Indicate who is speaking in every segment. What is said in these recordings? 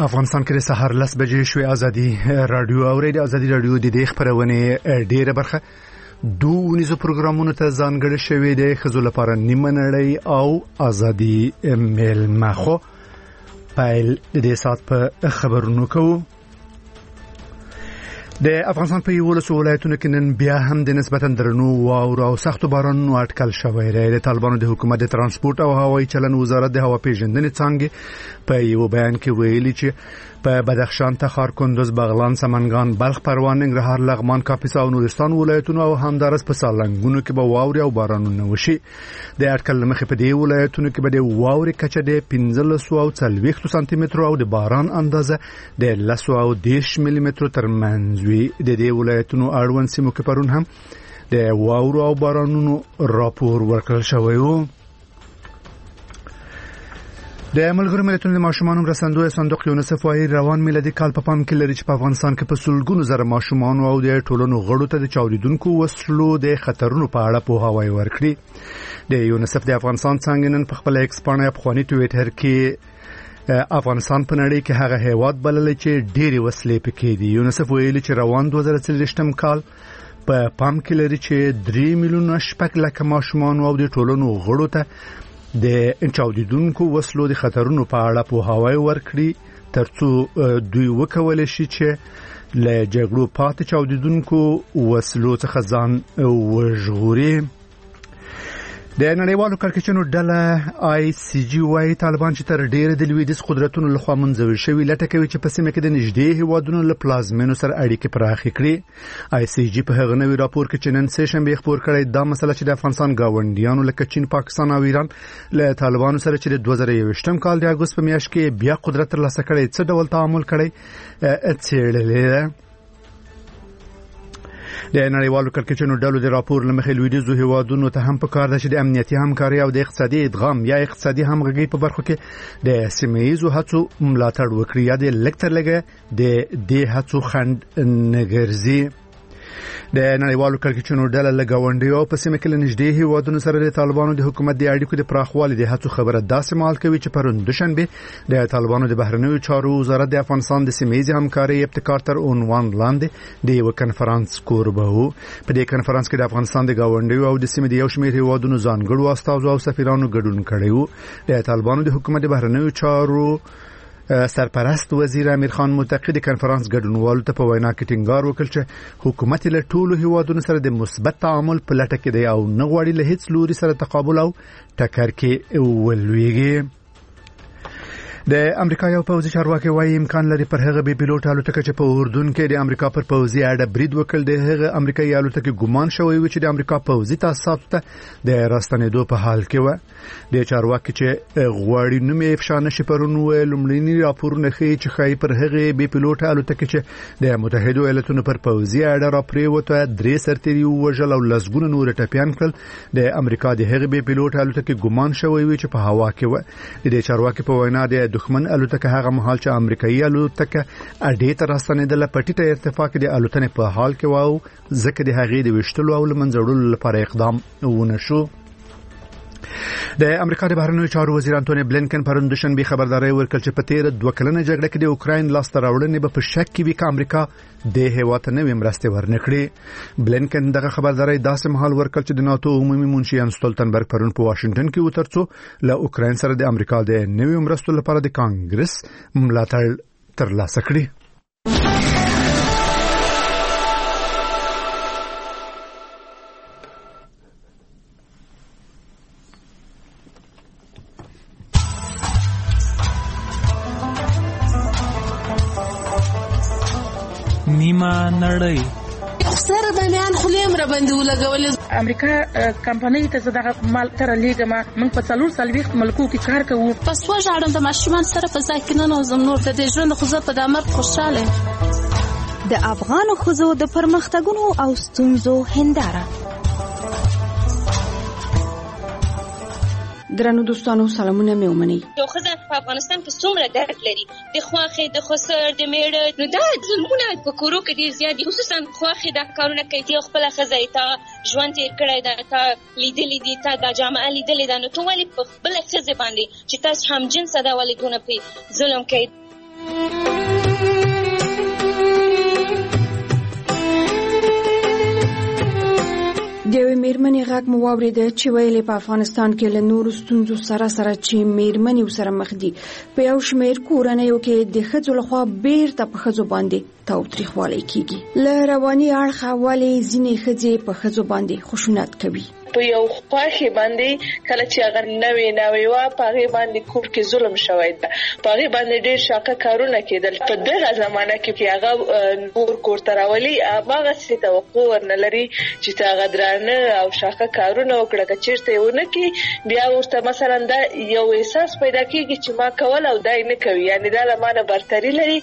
Speaker 1: افغانستان کې د سهار 10 بجې شوې ازادي رادیو اورېد. ازادي رادیو د دې خبرونه ډېره برخه دوه نيزو پروګرامونو ته ځانګړې شوې ده. خزو لپاره نیمه نړۍ او ازادي میل مخو پایل د سات په خبرونو کوو. د افغانستان په یو ولس ولایتونو کې نن بیا هم د نسبتا درنو واورو او سختو بارانونو اټکل شوی دی. د طالبانو د حکومت د ترانسپورت او هوایي چلن وزارت د هوا پیژندنې څانګې په یو بیان کې ویلي چې په بدخشان، تخار، کندوز، بغلان، سمنګان، بلخ، پروان، ننګرهار، لغمان، کاپیسا او نورستان ولایتونو او همدارس په سالنګونو کې به واوري او بارانونه وشي. د اټکل مخې په دې ولایتونو کې به د واوري کچه د 1540 سانتي متر او د باران اندازه د 110 ملي متر ترمنځ وي. د دې ولایتونو اړوند سیمو کې پرون هم د واورو او بارانونو راپور ورکړل شوی و. د ملګرو ملتونو د ماشومانو مرستندوی صندوق یونیسف وايي روان میلادي کال په پام کې لري چې په افغانستان کې په سلګونو زره ماشومان او د ټولنو غړو ته د چاودیدونکو وسلو د خطرونو په اړه پوهاوی ورکړي. د یونیسف د افغانستان څنګه نن په خپل ایکس باندې افغاني ټویټر کې افغانستان په نړۍ کې هغه هیواد بلل چې ډېری وسلې پکې دي. یونیسف ویلي چې روان 2023م کال په پام کې لري چې 3 میلیونه شپږ لک ماشومان او د ټولنو غړو ته د چاودیدونکو وسلو د خطرونو په اړه پوهاوی ورکړي ترڅو دوی وکولای شي چې له جګړو پاتې چاودیدونکو وسلو څخه ځان وژغوري. د نړیوالو کړکېچونو ډله آی سی جی وايي طالبان چې تر ډېر د لویدیځ قدرتونو لخوا منځوي شوی لټه کوي چې په سیمه کې د نږدې هیوادونو له پلازمینو سره اړیکې پراخې کړي. آی سی جی په هغه نوې راپور کې چې نن سه شنبه خبر کړی دا مسله چې د افغانستان گاونډیانو لکه چین، پاکستان او ایران له طالبانو سره چې د 2021م کال د اگست په میاشت کې بیا قدرت ترلاسه کړي څه ډول تعامل کړي څېړلې. د نړیوالو کړکېچونو ډلو د راپور لمخې لویدیځو هیوادونو ته هم پکار ده چې د امنیتي همکاري او د اقتصادي ادغام یا اقتصادي همغږي په برخو کې د سیمه‌ییزو هڅو ملاتړ وکړي یا د لکټر لګه د دې هڅو خند نګرځي. د نړیوالو کړکېچونو ډله له ګاونډیو په سیمه کې نږدې هیوادونو سره د طالبانو د حکومت د اړیکو د پراخوالي د هڅو خبره داسې مال کوي چې پرون دوشنبه د طالبانو د بهرنیو چارو وزارت د افغانستان د سیمه‌ییزې همکاري ابتکار تر عنوان لاندې د یو کنفرانس کوربه وو. په دې کنفرانس کې د افغانستان د ګاونډیو او د سیمې د یو شمېر هیوادونو ځانګړو استازو او سفیرانو ګډون کړی وو. د طالبانو د حکومت د بهرنیو چارو سرپرست وزیر امیر خان متقی د کنفرانس ګډونوالو ته په وینا کې ټینګار وکړ چې حکومت له ټولو هیوادونو سره د مثبت تعامل په لټه کې دی او نه غواړي له هیڅ لوري سره تقابل او ټکر کې ولويږي. د امریکا یو پوځي چارواکي وايي امکان لري پر هغه بي پيلوټ الوتکه چې په اردن کې د امریکا پر پوځي اډه برید وکړ د هغه امریکایي الوتکه ګمان شوی و چې د امریکا پوځي تاسیسات ته د راستنېدو په حال کې و. د چارواکي چې غواړي نوم یې افشا نشي پرون ویل لومړني راپورونه ښیي چې خای پر هغه بي پيلوټ الوتکه چې د متحده ایالاتونو پر پوځي اډه را پریوته 3 سرتیري وژل او لسګونه نور ټپيان کړل. د امریکا د هغه بي پيلوټ الوتکه ګمان شوی و چې په هوا کې و. د چارواکي په وینا د دښمن الوتکه هغه مهال چې امریکایي الوتکه اډې ته راستنېدله په ټیټه ارتفاع کې د الوتنې په حال کې و ځکه د هغې د وشتلو او لمنځوړلو لپاره اقدام ونه شو. د امریکا د بهرنیو چارو وزیر انټونی بلینکن پرون دوشنبه خبرداري ورکړه چې په تیر 2 کلنه جګړه کې د اوکراین لاسته راوړنې په شک کې وی امریکا د هیواد نوې مرستې ورنکړي. بلینکن دغه خبرداري داسې مهال ورکړ چې د ناتو عمومي منشي ان ستولتنبرګ پرون په واشنگټن کې وترڅو له اوکراین سره د امریکا د نوې مرستو لپاره د کانګرس ملاتړ ترلاسه کړي.
Speaker 2: نیمه نړۍ
Speaker 3: سره باندې خلیم را باندې ولګول.
Speaker 4: امریکا کمپنۍ ته دغه مال تر لیګه موږ په 440 ملکو کې کار کوو.
Speaker 3: پس وژاړم د ماشومان سره په ځای کې نه نوزم نور د ژوند خو زه په دمر خوشاله.
Speaker 5: د افغان ښځو د پرمختګونو او ستونزو هنداره. درنو دوستانو سلامونه مې ومنئ.
Speaker 6: یو ښځه په افغانستان کې څومره درد لري د خواخې د خسر د میړه نو دا ظلمونه په کورو کې ډېر زیات دي. خصوصا خواخې دا کارونه کوي چې خپله ښځه یې تا ژوند تېر کړی ده، تا لیدلي دي، تا دا جامعه لیدلې ده، نو ته ولې په خپله ښځې باندې چې تاسو همجنسه ده ولې دونه پرې ظلم کوي؟
Speaker 7: د یوې میرمنې غږ مو واورېده چې ویلې په افغانستان کې له نورو ستونزو سره چې میرمنې ورسره مخ دي په یو شمېر کورنیو کې د ښځو لخوا بیرته په ښځو باندې تاوتریخوالی کیږي. له رواني اړخه ولې ځینې ښځې په ښځو باندې خشونت کوي؟
Speaker 4: په یو خواخي باندې کله چې هغه نوې وا پاغي باندې کور کې ظلم شوی دی، پاغي باندې ډېر شاقه کارونه کېدل. په دغه زمانہ کې هغه نور کور تراولي هغه څه توقع ورنلري چې هغه درانه او شاقه کارونه وکړه چې چیرته ونه کی بیا ورته مثلا دا یو احساس پیدا کیږي چې ما کول او دای نه کوي، یعنی دا لمانه برتری لري.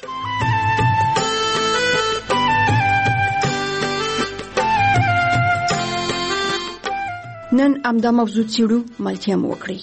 Speaker 7: نن امدا موضوع څیړو ملتیا مو وکړي.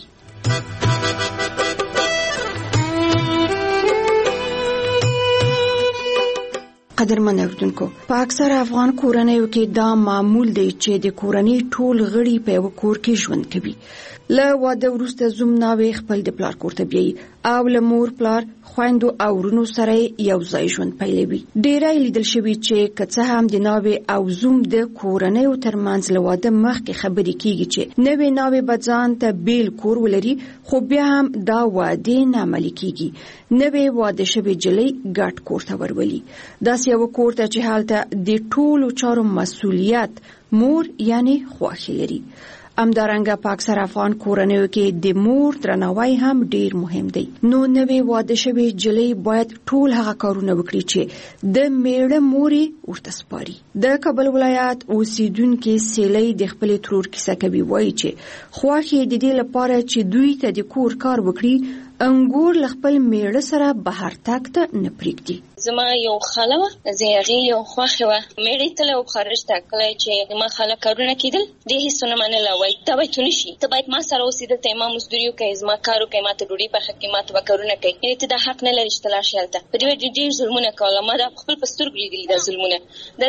Speaker 7: قدرمن اوردونکو، په اکثر افغان کورنیو کې دا معمول دی چې د کورنۍ ټول غړي په یو کور کې ژوند کوي. له واده وروسته زوم ناوې خپل د پلار کور ته بیایي او له مور پلار خویندو او ورونو سره یو ځای ژوند پیلوي. ډیری لیدل شوي چې که څه هم د ناوې او زوم د کورنیو ترمنځ له واده مخکې خبرې کیږي چې نوې ناوې به ځان ته بیل کور ولري، خو بیا هم دا وعدې نه عملي کیږي. نوې واده شوې جلۍ ګډ کور ته ورولي، داسې یو کور ته چې هلته د ټولو چارو مسؤلیت مور یعنی خواخي لري. همدارنګه په اکثر افغان کورنیو کې د مور درناوی هم ډیر مهم دی. نو نوې واده شوې جلۍ باید ټول هغه کارونه وکړي چې د میړه موري ورته سپاري. د کابل ولایت اوسیدونکو سیلۍ د خپل ترور کیسه کوي، وایي چې خواخي د دې لپاره چې دوی ته د کور کار وکړي انګور خپل میړه سره بهر تاک ته نه پریږدي.
Speaker 6: زما یو خاله وه، زیغې یو خواخې وه، میړه تله او خارج ته کله چې ما خاله کارونه کېدل دې هیڅونه منله، وایي ته باید تو نشي، ته باید ما سره اوسې، دلته ما مزدوري وکړې، زما کار وکړې، ما ته ډوډۍ پخه کړې، ما ته به کارونه کوي، یعنې ته دا حق نه لرې چې ته لاړ شې هلته. په دې وجه ډېر ظلمونه کوله، ما دا په خپل په سترګو لیدلي دا ظلمونه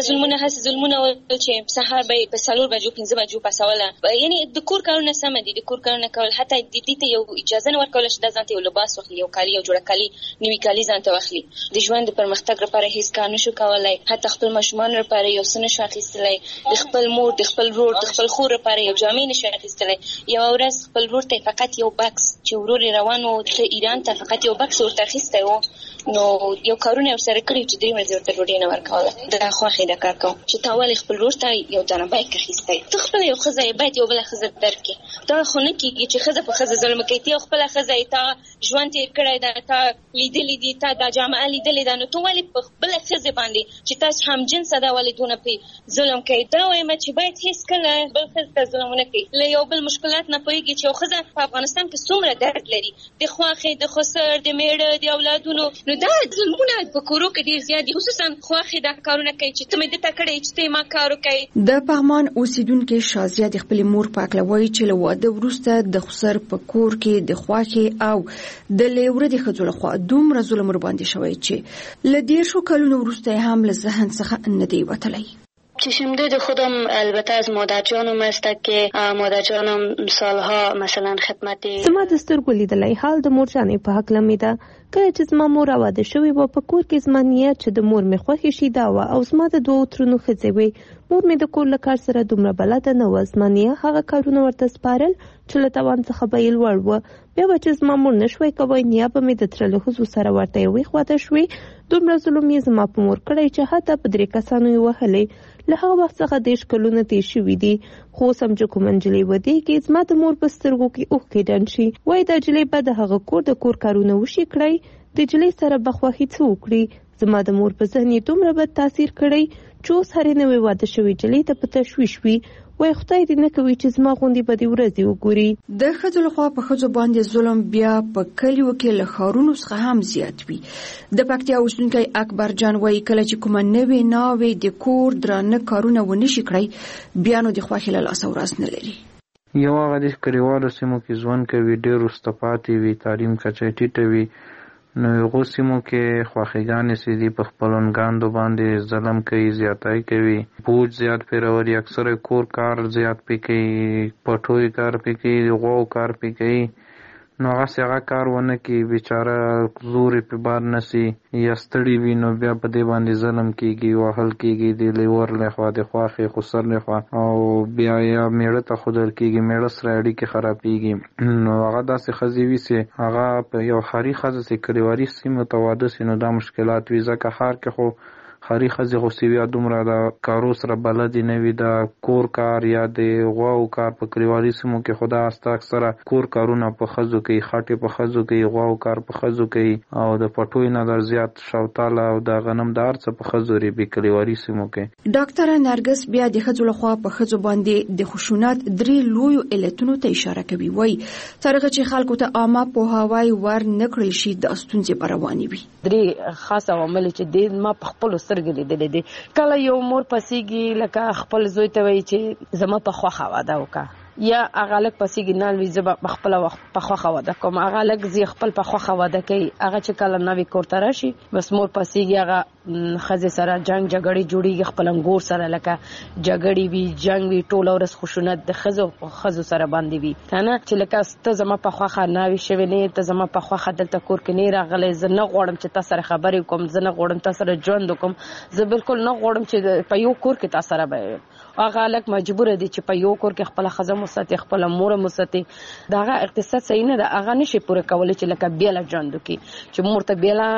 Speaker 6: هسې ظلمونه ول چې سهار به یې په 4 بجو 5 بجو پسوله، یعنې د کور کارونه سمه دي، د کور کارونه کول، حتی دې ته یو اجازه نه ورکوله چې دا ځان ته یو لباس واخلي، یو کالي، یو جوړه کالي، نوي کالي ځان ته واخلي. د ژوند د پرمختګ لپاره هیڅ کار نشو کولای، حتی خپل ماشومان لپاره یو څه نشو اخیستلی، د خپل مور، د خپل ورور، د خپل خور لپاره یو جامې نشو اخیستلی. یو ورځ خپل ورور ته فقط یو بکس چې ورور روان و ایران ته فقط یو بکس ورته اخیستی و، نو یو کارونه ورسره کړي چې 3 ورځې ورته ډوډۍ نه ورکوله. دا خواخې دا کار کوم چې تا ولې خپل ورور ته یو دانه بیک اخیستی؟ ته خپله یو ښځه یې باید یو بله ښځه درکړې. دا خو نه کېږي چې ښځه په ښځه ظلم کوي. ته یو خپله ښځه یې، تا ژوند تېر کړی ده، تا لیدلي دي، تا دا جامعه لیدلې ده، نو ته ولې په خپله ښځې باندې چې تاسو هم جنسه ده ولې دونه پرې ظلم کوي؟ دا وایم چې باید هېڅکله بل ښځې ته ظلم ونه کوي. له یو بل مشکلات نه پوهېږي چې یو ښځه په افغانستان کې څومره درد لري، د خواښې، د خسر، د میړه، د اولادونو. نو دا ظلمونه په کورو کې ډېر زیات دي، خصوصا خواښې دا کارونه کوي چې ته مې دته کړی چې ته ما کار وکړې.
Speaker 7: د پغمان اوسیدونکو شازیه د خپلې مور په هکله وایي چې له واده وروسته د خسر په کور کې د خواښې او د لیوره د ښځو لخوا دومره ظلم ورباندې شوی چې له 10 کلونو وروسته هم له ذهن څخه نه دی وتلی.
Speaker 8: چشمدید خودم البته از مادر جانم است که مادر جانم سالها مثلا خدمتی
Speaker 9: زما د سترګو لیدلی حال د مور جانې په هکله مې ده. کله چې زما مور واده شوې وه په کور کې زما نیت چې د مور مې خوښې شي دا وه، او زما د 2 ترونو ښځې وې. مور مې د کور له کار سره دومره بلده نه وه، زما نیه هغه کارونه ورته سپارل چې له توان څخه به یې لوړ وه. بیا به چې زما مور نشوی کوی، نیه به مې د تره له ښځو سره ورته یوې خواته شوې. دومره ظلم یې زما په مور کړی چې حتی په 3 کسانو یې وهلی. له هغه وخت څخه 10 کلونه تېر شوي دي، خو اوس هم چې کومه نجلۍ ودېږي زما د مور په سترګو کې اوښکې ډنډ شي. وایي دا نجلۍ به د هغه کور د کور کارونه وشي کړی، د نجلۍ سره به خوښي څه وکړي. زما د مور په ذهن یې دومره بد تاثیر کړی چې اوس هرې نوې واده شوې نجلۍ ته په تشویش وي. وای خدای دې نه کوي چې زما غوندې به دې ورځې وګوري.
Speaker 7: د ښځو لخوا په ښځو باندې ظلم بیا په کلیو کې له ښارونو څخه هم زیات وي. د پکتیا اوسیدونکی اکبر جان وایي کله چې کومه نوې ناوې د کور درانه کارونه ونشي کړی بیا نو د خوښۍ له لاسه ورځ نه لري.
Speaker 10: یو هغه د کلیوالو سیمو کې ژوند کوي، ډېر وروسته پاتې وي، تعلیم کچه ټیټه وي، نو هغو سیمو کې خواښیګانې چې دي په خپلوانګاندو باندې ظلم کوي، زیاتۍ کوي، بوج زیات پرې راولي، اکثره کور کار زیات پې کوي، پټوی کار پې کوي، غواو کار پې کوي. نو هغه کار ونه کی بیچاره زور په بار نسی یا ستړي وي نو بیا په دې باندې ظلم کیږي وهل کیږي د لیور له خوا د خواخې خسر له خوا او بیا یا میړه ته خودل کیږي میړه سره اړیکې خرابېږي نو هغه داسې ښځې وي چې هغه په یو ښاري ښځه چې کلیوالي سیمو ته واده سي نو دا مشکلات وي ځکه ښار کې خو ښاري ښځې خو سوي دومره د کارو سره بلدې نه وي د کور کار یا د غواو کار په کلیوالي سیمو کې خو دا اکثره کور کارونه په ښځو کوي خټې په ښځو کوي غواو کار په ښځو کوي او د پټوۍ نه در زیات شوتاله او د غنم د هر څه په ښځو ریبي کلیوالي سیمو کې.
Speaker 7: ډاکټره نرګس بیا د ښځو لخوا په ښځو باندې د خشونت 3 لویو علتونو ته اشاره کوي وایي ترغه چې خلکو ته عامه پوهاوی ور نکړل شي د ستونزې رواني وي.
Speaker 11: 3 خاص عوامل چې د ما په خپل سترګې لیدلې دي. کله یو مور پسیږي لکه خپل زوی ته وایي چې زما په خوښه واده وکړه یا هغه لک پسیږي نه وي زه په خپل وخت په خوښه واده کوم هغه لک زی خپل په خوښه واده کوي هغه چې کله نوې کور ته راشي بس مور پسیږي هغه خزه سره جنگ جګړې جوړیږي خپل انګور سره لکه جګړې وی جنگ وی ټول ورس خشونت د خزو سره باندې وی کنه چې لکه ته زما په خوښه نه وي شوی نه ته زما په خوښه دلته کور کې نه راغلې زه نه غواړم چې تاسو سره خبرې کوم زه نه غواړم تاسو سره ژوند وکم زه بالکل نه غواړم چې په یو کور کې تاسو سره به هغه لک مجبور دي چې په یو کور کې خپل خزه مساتي خپل مور مساتي داغه اقتصاد صحیح نه ده هغه نشي پوره کولای چې لکه بیل ژوند وکي چې مور ته بیل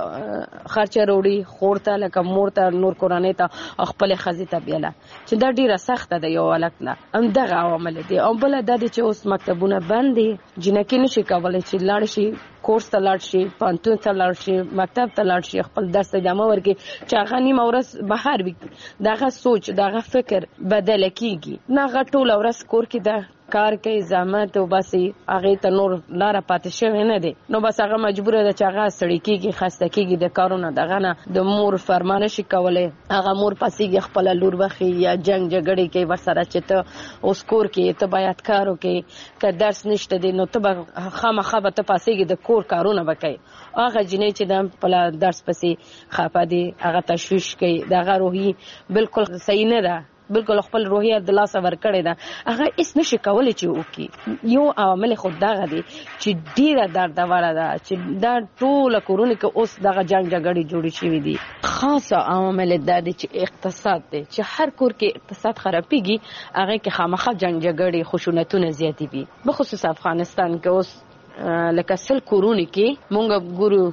Speaker 11: خرچه وروړي خورته لکه مور ته نور کورانه ته خپل خزه ته بیل چې دا ډیره سخته ده یو ولک نه هم دغه عوامل دي او بل د دې چې اوس مکتبونه بند دي جنکې نشي کولای چې لاړ شي کورس ته لاړ شي پانتون ته لاړ شي مکتب ته لاړ شي خپل درس ادامه ورکړي چې هغه نیمه ورځ بهر وي دغه سوچ دغه فکر بدل کیږي نه غټول ورځ کور کې ده کار کوي زحمت او بس هغه ته نور لار پاتې شوی نه دي نو بس هغه مجبور ده چې هغه سړی کیږي خسته کیږي د کارونه دغه نه د مور فرمانه شي کولای هغه مور پسیږي خپل لور بخي یا جنگ جګړې کوي ورسره چې ته اوس کور کې ته باید کار وکړي که درس نشته دي نو ته خامخا به ته پسیږي د کور کارونه وکړي هغه جنې چې د خپل درس پسې خافه دي هغه تشویش کوي دغه روحي بالکل صحیح نه ده بالکل خپل روحیه د لاس ور کړی ده هغه اس نشي کولای چې وکي یو عوامل خود دغه دي چې ډیره دردوره ده چې دا ټول کورونه کې اوس دغه جنگ جګړې جوړې شوې دي خاص عوامل د دې چې اقتصاد دی چې هر کور کې اقتصاد خرابېږي هغه کې خامخا جنگ جګړې خشونتونه زیاتې دي بخصوص افغانستان کې اوس لکه سل کورونه کې مونږ ګورو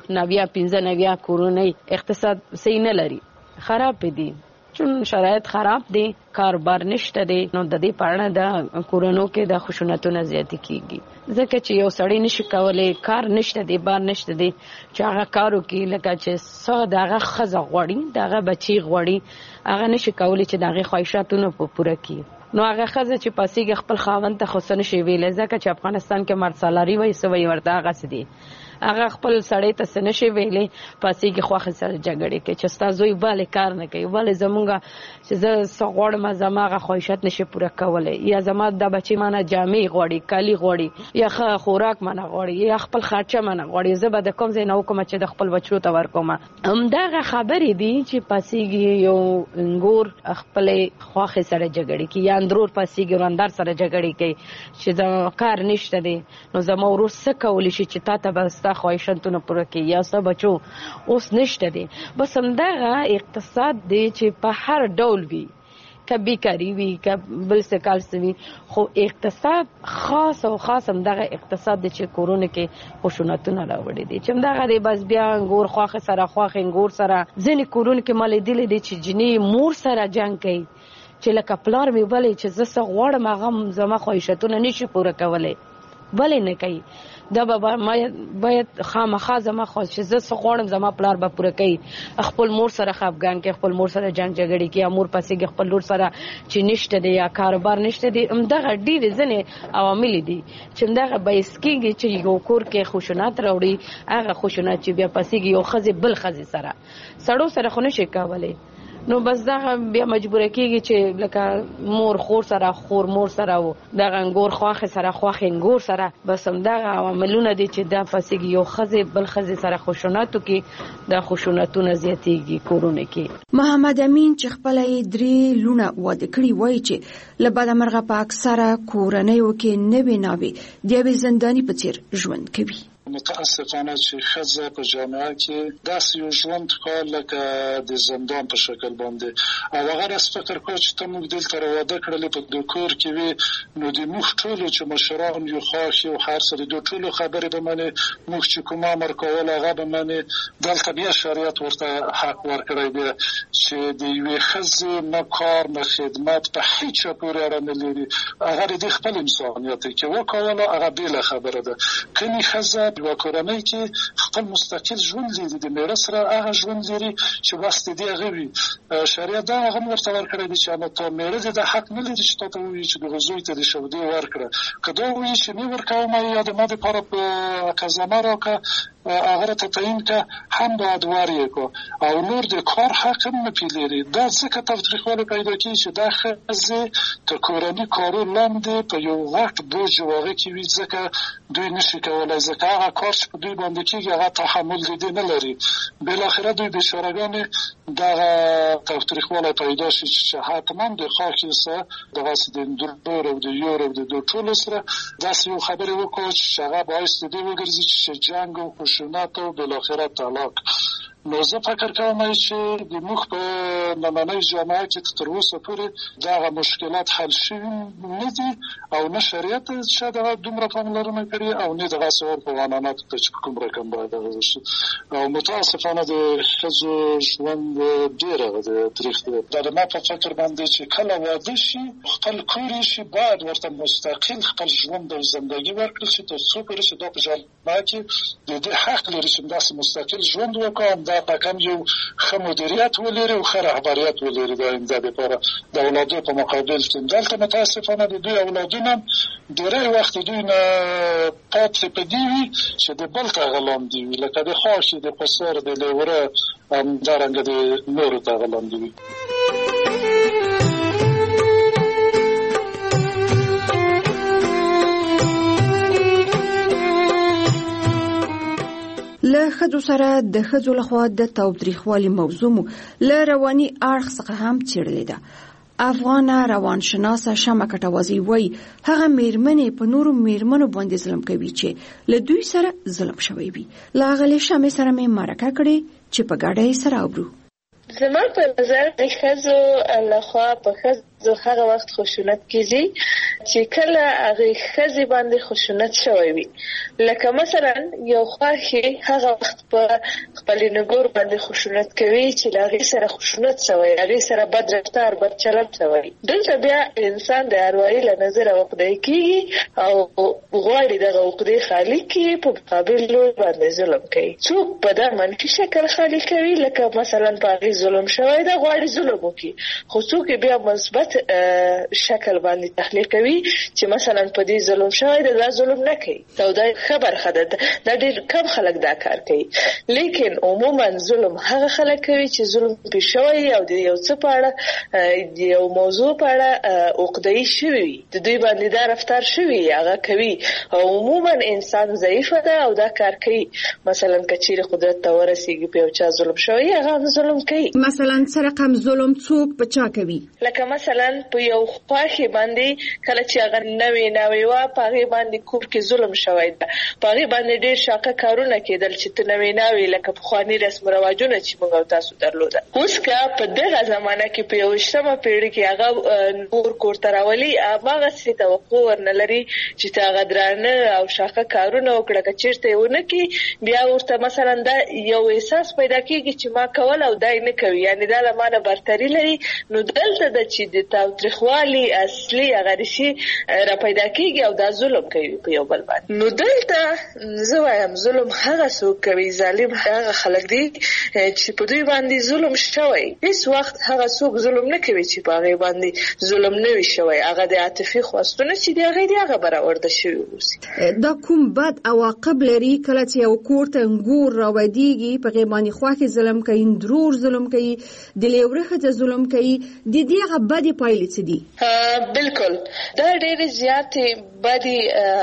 Speaker 11: 95 کورونه اقتصاد صحیح نه لري خراب دي چون شرایط خراب دي کاروبار نشته دي نو د دې پړنه د کورونو کې د خشونتونو زیات کیږي ځکه چې یو سړی نشي کولای کار نشته دي بار نشته دي چې هغه کارو کې لکه چې څو دغه خزه غوړي دغه بچي غوړي هغه نشي کولای چې دغه خواهشاتونه پوره کړي نو هغه خزه چې پاسيږي خپل خاوند ته خصنه شي ویل ځکه چې افغانستان کې مرسالاري وای سوي ورته هغه سدي هغه خپل سړی ته سن شي ویلې پاسيږي خوخه سره جګړې کې چې استادوي bale کار نه کوي bale زمونږه چې زه سغوړ ما زماغه خواهشات نشي پوره کولای یا زما د بچی مانه جامې غوړي کالی غوړي یا خوراک مانه غوړي یا خپل خرچه مانه غوړي زه به د کوم ځای نه وکم چې د خپل بچو ته ورکوم همدغه خبرې دي چې پاسيږي یو انګور خپل خوخه سره جګړې کې یا اندرور پاسيږي وراندار سره جګړې کې چې دا کار نشته دي نو زما ورور څه کولی شي چې تاسو به خواهشاتونه پوره کوي یا څه بچو اوس نشته دي بس همدغه اقتصاد دی چې په هر ډول وي کبي کاری وي کبل څه کال سوي خو اقتصاد خاص او خاص همدغه اقتصاد دی چې کورونه کې خشونتونه راوړي دي چې همدغه دی بس بیا انګور خواخه سره خواخه انګور سره ځنې کورونه کې مال دی چې جنې مور سره جنگ کوي چې لکه پلار می ولې چې زه څه غواړم هغه زما خواهشاتونه نشي پوره کولای ولې نه کوي دا بابا ما باید خامخا زما خوښ چې زه څه غواړم زما پلار به پوره کوي خپل مور سره خفګان کې خپل مور سره جنگ جګړې کې امور پسې خپل لور سره چې نشته دی یا کاروبار نشته دی همدغه ډېرې ځنې عوامل دي چې همدغه باعث کېږي چې یو کور کې خشونت راوړي هغه خشونت چې بیا پسې یو ښځې بل ښځې سره سړو سره خو نشي کولی نو بس دا بیا مجبور کیږي چې لکه مور خور سره خور مور سره و دا انګور خواخه سره خواخه انګور سره بس هم دا عملونه دي چې دا پسېږي یو خزه بل خزه سره خشوناتو کې دا خشوناتونه زیاتېږي کورونه کې.
Speaker 7: محمد امین چې خپل 3 لونه واده کړی وایي چې لبد مرغه په اکثره کورنیو کې نوي ناوي د زنداني په څیر ژوند کوي.
Speaker 12: متاسفانه چې ښځه په جامعه کې داسې یو ژوند کوي لکه د زندان په شکل باندې او هغه راس فکر کوي چې ته موږ دلته راوده کړلې په د کور کې وي نو د موږ ټولو چې مشران یو خاص یو هر څه د ټولو خبرې به منې موږ چې کوم امر کول هغه به منې دلته بیا شریعت ورته حق ورکړی دی چې د یوې ښځې نه کار نه خدمت په هیڅ پورې اړه نه لري هغه د خپل انسانیت کې وکوله هغه بله خبره ده. کني ښځه یو کورنۍ کې خپل مستقل ژوند لري د میړه سره هغه ژوند لري چې واسطه دی هغه وي شریعت دا هغه ورته ورکړی دی چې نو ته میړه د حق نه لري چې ته وایي چې د غزوی ته د شودي ورکړه کدا وایي چې نه ورکوم یا د ماده پر کزما راکا هغه ته تعین کا هم د ادواري کو او نور د کار حق نه پیلري دا ځکه تفریخواله پیدا کوي چې دا خزه ته کورنۍ کارو لاندې په یو وخت بوج واغې کې وي ځکه دوی نشي کولای ځکه هغه کار چې په دوی باندې کېږي هغه تحمل دې نه لري بل اخره دوی بشارګان دا تفریخواله پیدا شي چې حتما د خاصه د غسل دور او د یور او د ټول سره داسې یو خبره وکړي چې هغه باعث دې وګرځي چې جنگ او خشونت او بل اخره طلاق. نو زه فکر کوم چې د موږ په نننۍ جامعه کې تر اوسه پورې دا مشکلات حل شوي نه دي او نه شریعت چې دا دومره پاملرنه کړې او نه د غسل په قانوناتو ته چې کوم رقم باید غوښتل او متاسفانه د ښځو ژوند ډېر د تاریخ د ما په فکر باندې چې کله واده شي خپل کور شي باید ورته مستقل خپل ژوند او ژوندۍ ورکړي چې تاسو پرې چې د جامعه کې د حق لري چې داسې مستقل ژوند وکړي دا پکم یو ښه مدیریت ولري او ښه رهبریت ولري د آینده لپاره د اولادو په مقابل کې دلته متاسفانه د دوی اولادونه ډېری وخت دوی نه پاتې په دی وي چې د بل تغلام دی لکه د خاص د قصور د لوره همدارنګه د نورو تغلام دی.
Speaker 7: له خځو سره د خځو لخوا د تاوتریخوالي موضوع له رواني اړخ څخه هم څېړلې ده. افغان روانشناسه شمع کټوازی وایي هغه میرمنې په نورو میرمنو باندې ظلم کوي چې له دوی سره ظلم شوی وي. له هغې شمع سره مې مرکه کړې چې په ګډه یې سره اورو.
Speaker 4: زما په نظر د ښځو لخوا په ښځو هغه وخت خشونت کیږي چې کله هغه ښځې باندې خشونت شوی وي لکه مثلا یو خواخي هغه وخت په خپل نګور باندې خشونت کوي چې هغه سره خشونت شوی هغه سره بد رفتار بد چلند شوی دلته بیا انسان د اروایي له نظر عقده کیږي او غواړي دغه عقده خالی کړي په مقابل باندې ظلم کوي څوک په دا منفي شکل خالی کوي لکه مثلا په ظلم شوی دا غواړي ظلم وکړي خو څوک بیا مثبت شکل باندې تحلیل کوي چې مثلا په دې ظلم شوی دا ظلم نه کوي دا خبر خده دا ډېر کم خلک دا کار کوي لیکن عموما ظلم هغه خلک کوي چې ظلم پېښ شوی او د یو څه په اړه د یو موضوع په اړه عقده‌ای شوی د دوی باندې دا رفتار شوی هغه کوي او عموما انسان ضعیف ده او دا کار کوي مثلا کچېره قدرت ته ورسیږي په یو چا ظلم شوی هغه ظلم کوي
Speaker 7: مثلا سره کم ظلم څوک په چا کوي
Speaker 4: لکه مثلا په یو خواخي باندې کله چې هغه نوې وا پاغي باندې کور کې ظلم شوی ده پاغي باندې ډېر شاقه کارونه کېدل چې ته نوې لکه په خواني رسم رواجونه چې موږ تاسو درلوده اوس کا په دغه زمانہ کې په یو شتمه پیړۍ کې هغه نور کور تراولي هغه څه توقع ورنلري چې تا غدرانه او شاقه کارونه وکړه چې چیرته ونه کې بیا ورته مثلا دا یو احساس پیدا کیږي چې ما کول او دای نه کوي یعنی دا لمانه برتری لري نو دلته د چې د تاوتریخوالي اصلي هغه ریښې کې را پیدا کیږي او دا ظلم کوي په یو بل باندې. نو دلته زه وایم ظلم هغه څوک کوي، ظالم هغه خلک دي چې په دوی باندې ظلم شوی. هیڅ وخت هغه څوک ظلم نه کوي چې په هغه باندې ظلم نه وي شوی. هغه د عاطفي خواستونه چې دی هغه برآورده شوی اوسي.
Speaker 7: دا کوم بد عواقب لري کله چې یو کور ته انګور راوړيږي، په غیبانی خواخي ظلم کوي، درور ظلم کوي، د لیورخه ظلم کوي، د دې هغه بدی پایلې څه دي؟
Speaker 4: بالکل دا ډېر زیاتې بدی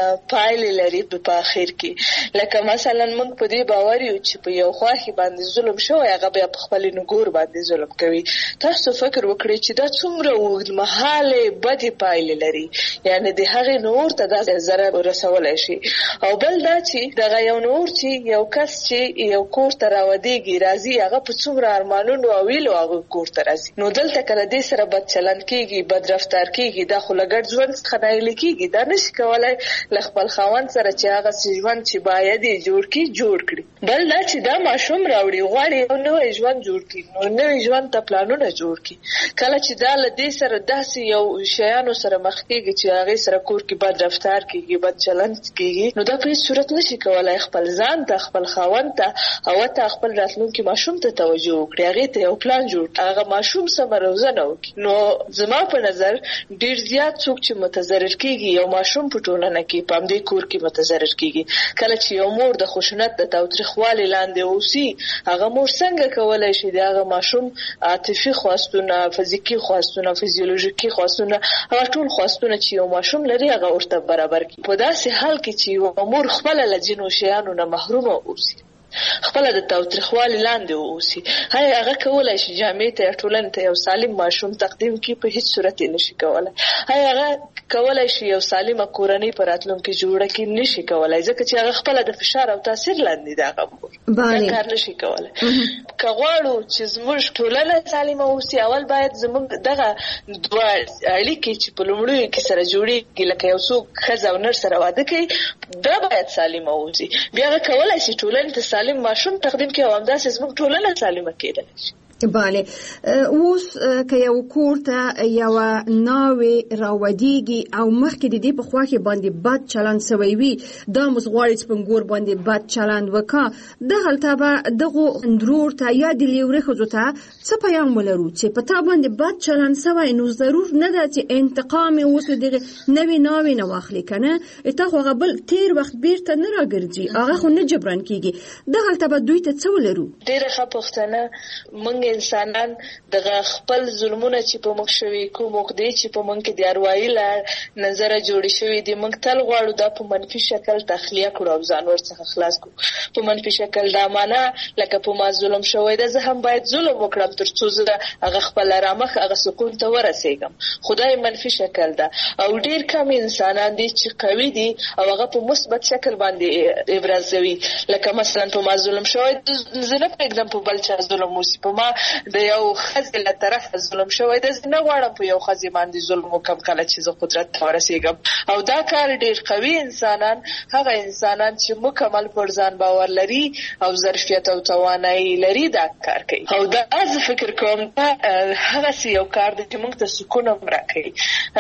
Speaker 4: پایلې لري په اخر کې. لکه مثلا موږ په دې باور یو چې په یو خواخي باندې ظلم شوی، هغه بیا په خپل نګور باندې ظلم کوي. تاسو فکر وکړئ چې دا څومره اوږدمهاله بدی پایلې لري، یعنی د هغې نور ته دا ضرر ورسولی شي. او بل دا چې دغه یو نور چې یو کس چې یو کور ته راودېږي راځي، هغه په څومره ارمانونو او ویلو هغه کور ته راځي. نو دلته کله دې سره بد چلند کېږي، بد رفتار کېږي، دا خو له ګډ ژوند څخه نایلې کېږي. دا نشي کولی له خپل خاوند سره چې هغه ژوند چې باید یې جوړ کړي جوړ کړي. بل دا چې دا ماشوم راوړي غواړي یو نوی ژوند جوړ کړي، نو نوی ژوند ته پلانونه جوړ کړي. کله چې دا له دې سره داسې یو شیانو سره مخ کېږي چې هغې سره کور کې بد رفتار کېږي، بد چلند کېږي، نو دا په هېڅ صورت نشي کولی خپل ځان ته، خپل خاوند ته او ته خپل راتلونکي ماشوم ته توجه وکړي، هغې ته یو پلان جوړ کړي، هغه ماشوم سمه روزنه وکړي. نو زما په نظر ډېر زیات څوک چې متضرر کېږي یو ماشوم په ټولنه کې په همدې کور کې متضرر کېږي. کله چې یو مور د خشونت د تاوتریخوالي لاندې اوسي، هغه مور څنګه کولی شي د هغه ماشوم عاطفي خواستونه، فزیکي خواستونه، فزیولوژیکي خواستونه، هغه ټول خواستونه چې یو ماشوم لري هغه ورته برابر کړي. په داسې حال کې چې یو مور خپله له ځینو شیانو نه محرومه اوسي، خپله د تاوتریخوالي لاندې اوسي، هغه کولی شي جامعې ته یا ټولنې ته یو سالم ماشوم تقدیم کړي؟ په هېڅ صورت یې نشي کولی. هغه کولی شي یو سالمه کورنۍ په راتلونکي جوړه کړي؟ نشي کولی، ځکه چې هغه خپله د فشار او تاثیر لاندې ده. هغه مور دا کار نشي کولی. که غواړو چې زموږ ټولنه سالمه اوسي، اول باید زموږ دغه دوه اړیکې چې په لومړیو کې سره جوړېږي، لکه یو څوک ښځه او نر سره واده کوي، دا باید سالمه اوسي. بیا هغه کولی شي ټولنې ته سالم ماشوم تقدیم کړي او همداسې زموږ ټولنه سالمه کېدلی شي.
Speaker 7: بله، اوس که یو کور ته یو ناوې راودېږي او مخکې د دې په خوا کې باندې بد چلند سوی وي، دا موږ غواړي چې په نګور باندې بد چلند وکړه، دغلته به دغو اندرور ته یا د لیورې ښځو ته څه پیغام ولرو چې په تا باندې بد چلند سوی، نو ضرور نه ده چې انتقام یې اوس له دغې نوې ناوې نه واخلي، که نه تا خو هغه بل تېر وخت بیرته نه راګرځي، هغه خو نه جبران کېږي. دغلته به دوی ته څه ولرو؟
Speaker 4: ډېره ښه پوښتنه. موږ انسانان دغه خپل ظلمونه چې په موږ شوي، کوم عقدې چې په موږ کې د اروايي له نظره جوړې شوي دي، موږ تل غواړو دا په منفي شکل تخلیه کړو او ځان ورڅخه خلاص کړو. په منفي شکل دا معنا لکه په ما ظلم شوی ده، زه هم باید ظلم وکړم تر څو زه هغه خپل رامخ هغه سکون ته ورسېږم. خدای منفي شکل ده. او ډېر کم انسانان دي چې قوي دي او هغه په مثبت شکل باندې ابرازوي. لکه مثلا په ما ظلم شوی، زه نه پرېږدم په بل چا ظلم وسي. په ما د یو ښځې له طرفه ظلم شوی ده، زه نه غواړم په یو ښځې باندې ظلم وکړم کله چې زه قدرت ته ورسېږم. او دا کار ډېر قوي انسانان، هغه انسانان چې مکمل پر ځان باور لري او ظرفیت او توانایي لري، دا کار کوي. او دا زه فکر کوم دا هغسې یو کار دی چې موږ ته سکون هم راکوي.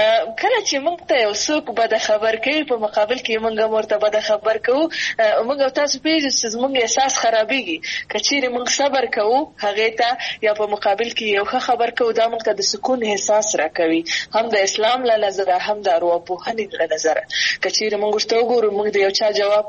Speaker 4: کله چې موږ ته یو څوک بده خبر کوي، په مقابل کې موږ هم ورته بده خبر کوو، موږ او تاسو پوهېږو چې زموږ احساس خرابېږي. که چیرې موږ صبر کوو هغې ته یا په مقابل کې یو ښه خبر کوو، دا موږ ته د سکون احساس راکوي، هم د اسلام له نظره هم د ارواپوهنې له نظره. که چیرې موږ ورته وګورو، موږ د یو چا جواب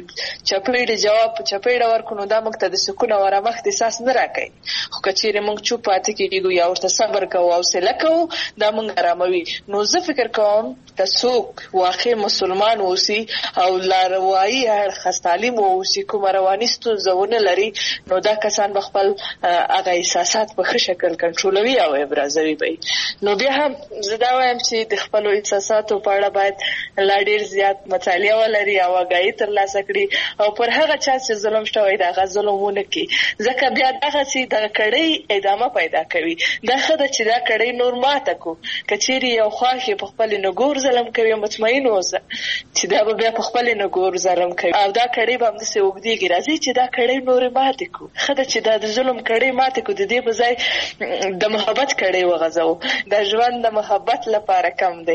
Speaker 4: چپېړې جواب په چپېړه ورکړو، نو دا موږ ته د سکون او آرامښت احساس نه راکوي. خو که چیرې موږ چوپ پاتې کېږو یا ورته صبر کوو او حوصله کوو، دا موږ آراموي. نو زه فکر کوم که څوک واقع مسلمان اوسي او لاروایي اړخ تعلیم واوسي، کومه رواني ستونزه ونه لري، نو دا کسان به خپل هغه احساسات په ښه شکل کنټرولوي او ابرازوي به. نو بیا هم زه دا وایم چې د خپلو احساساتو په اړه باید لا ډېر زیات مطالعه ولري او آګاهي ترلاسه کړي او پر هغه چا چې ظلم شوی د هغه ظلم ونه کړي، ځکه بیا دغسې دغه کړۍ ادامه پیدا کوي. دا ښه ده چې دا کړۍ نور ماته کړو. که چیرې یو خواښې په خپل نګور ظلم کوي، مطمئن اوسه چې دا به بیا په خپل نګور ظلم کوي او دا کړۍ به همداسې اوږدېږي. راځئ چې دا کړۍ نورې ماتې کړو. ښه ده چې دا د ظلم کړۍ ماتې کړو، د دې په ځای د محبت کړۍ وغځوو. دا ژوند د محبت لپاره کم دی.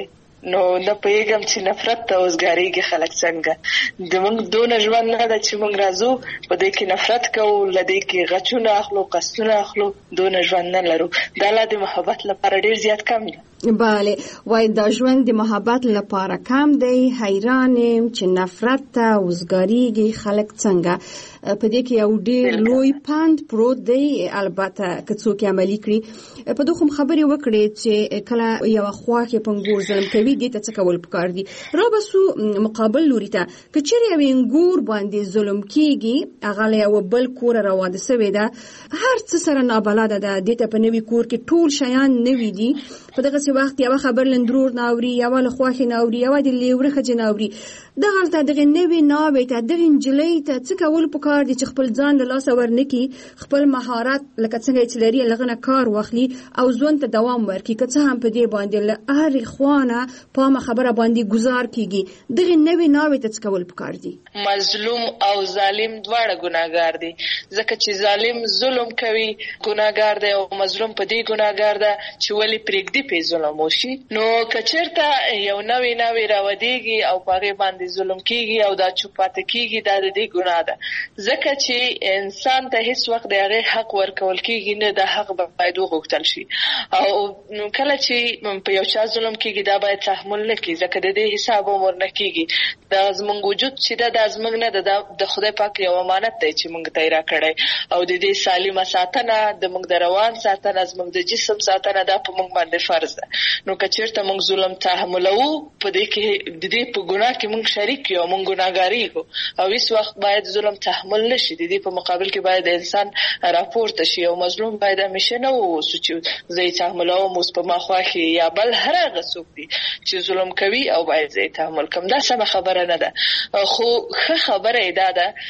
Speaker 4: نو نه پېږم چې نفرت ته اوسګاریږي خلک څنګه د موږ دونه ژوند نه ده چې موږ راځو په دې کې نفرت کوو لدې کې غچونه اخلو قصونه اخلو دونه ژوند نه لرو دا لا د محبت لپاره ډیر زیات کم دی
Speaker 7: بله وای دا ژوند د محبت لپاره کم دی حیران یم چې نفرت ته اوسګاریږي خلک څنګه په دې کې یو ډیر لوی پاند پروت دی البته که څوک عملي کړي په دوه خبرې وکړي چې کله یو خواخې پنګور ظلم کوي دې ته څه کول پکار دي را بسو مقابل لوري ته کچېر یو انګور باندې ظلم کیږي هغه له یو بل کور روان سوي ده هر څه سره نابلده ده دې ته په نوي کور کې ټول شیان نوي دي په دغه وخت یو خبر لندرور ناوري یو له خواخې ناوري یو د لیورخه جناوري دغه دغه نوي ناوي ته دغه انجلۍ ته څه کول پکار دي چې خپل ځان له لاس ورنکي خپل مهارت لکه څنګه چې لري لغنه کار واخلي او ځوان ته دوام ورکړي که څه هم په دې باندې له هر خوانه په خبره باندې گزار کیږي دغه نوي ناوي ته څه کول پکار دي
Speaker 4: مظلوم او ظالم دواړه ګناهګار دي ځکه چې ظالم ظلم کوي ګناهګار دی او مظلوم په دې ګناهګار ده چې ولی پرېږدي په ظلم وشي نو کچرته یو نوي راوديږي او پاره باندې ظلم کیږي او دا چوپاته کیږي دا د دې ګناه ده ځکه چې انسان ته هیڅ وخت د هغه حق ورکول کیږي نه د حق باید وغوښتل شي او کله چې په یو چا ظلم کیږي دا باید تحمل نه کیږي ځکه د دې حساب عمر نه کیږي دا زموږ وجود چې د زموږ نه د خدای پاک یو امانت دی چې موږ ته راکړی او د دې سالمه ساتنه د موږ د روان ساتنه زموږ د جسم ساتنه دا په موږ باندې فرض ده نو کچیرته موږ ظلم تحملو په دې کې د دې په ګناه کې موږ شریک یو موږ ګناهګاری کو او هیڅ وخت باید ظلم تحمل نشي د دې په مقابل کې باید انسان راپورته شي او مظلوم باید همیشه نه ووسو چې زه تحملو موږ په ماخواخي یا بل هر هغه څوک دي چې ظلم کوي او باید زه تحمل کوم دا سمه خبره نه ده خو ښه خبره ده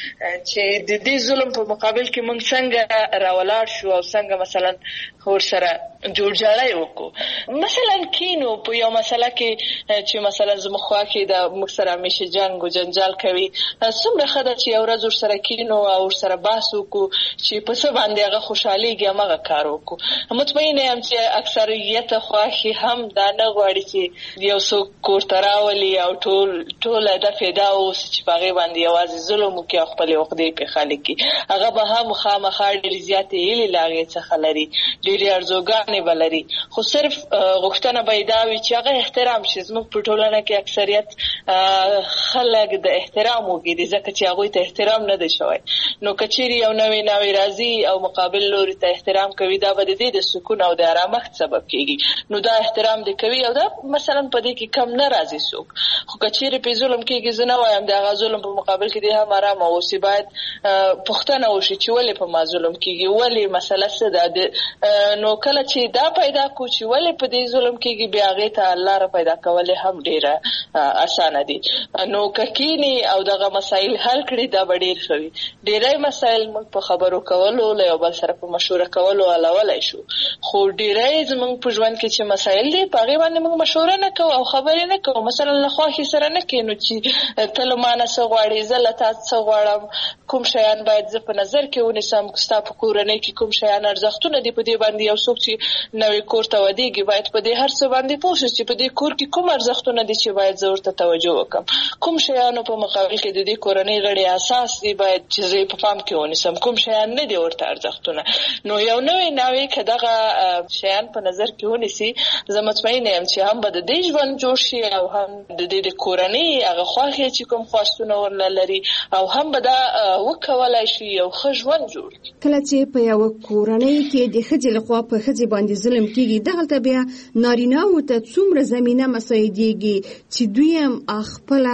Speaker 4: چې د دې ظلم په مقابل کې موږ څنګه راولاړ شو او څنګه مثلا ور سره جوړجاړی وکړو مثلا کینو په یو مسله کې چې مثلا زموږ کې د مکسر همیشه جنگ او جنجال کوي څومره خدای چې یو ورځ ور سره کینو او ور سره بحث وکړو چې په څه باندې هغه خوشحاليږي هغه کار وکړو مطمئن یم چې اکثریت خواخي هم دا نه غواړي چې یو څوک کور ته راولي او ټول هدف دا اوس چې په هغه باندې یوازې ظلم وکړي خپل وقدې په خالق کې هغه به هم خامخا ډېر زیاتې هیلې لاغې څخه لري ډېر ارزوګانې بلري خو صرف غوښتنه پیدا وي چې هغه احترام شي زموږ په ټولنه کې اکثریت خلک د احترام وګړي ځکه چې هغه ته احترام نه دی شوی نو کچېری یو نوې راځي او مقابل لوري ته احترام کوي دا به د دې د سکون او د آرامښت سبب کیږي نو دا احترام دی کوي او دا مثلا په دې کې کم نه راځي څوک خو کچېری په ظلم کېږي زنه وایم دا ظلم په مقابل کې دی هم آرام او سی باید پښتنه وشي چې ولې په ما ظلم کېږي ولې مسله څه ده نو کله چې دا پیدا کو چې ولې په دې ظلم کېږي بیا هغه ته الله را پیدا کول هم ډیره اسانه دي نو ککینی او دغه مسائل حل کړي دا ډیر خوي ډیرای مسائل موږ په خبرو کولو له یو بل سره په مشوره کولو علاوه شو خو ډیرای زموږ په ژوند کې چې مسائل دي په هغه باندې موږ مشوره نه کوو او خبرې نه کوو مثلا له خواخي سره نه کینو چې تل مانه څه غواړي زله تاسو څه غواړم کوم شیان باید زه په نظر کې ونیسم ستا په کورنۍ کې کوم شیان ارزښتونه دي په دې باندې یو څوک چې نوې کور ته ودیږي باید په دې هر څه باندې پوه شي چې په دې کور کې کوم ارزښتونه دي چې باید زه ورته توجه وکړم کوم شیانو په مقابل کې د دې کورنۍ غړي اساس دي باید چې زه په پام کې ونیسم کوم شیان نه دي ورته ارزښتونه نو یو نوې که دغه شیان په نظر کې ونیسي زه مطمئن یم چې هم به د دې ژوند جوړ شي او هم د دې د کورنۍ هغه خواخې چې کوم خواستونه ورله لري او هم به دا وکولای شي یو ښه ژوند جوړ
Speaker 7: کله چې په یو کورنۍ کې د ښځې لخوا په ښځې باندې ظلم کیږي دغلته بیا نارینه‌و ته څومره زمینه مساعدېږي چې دوی هم خپل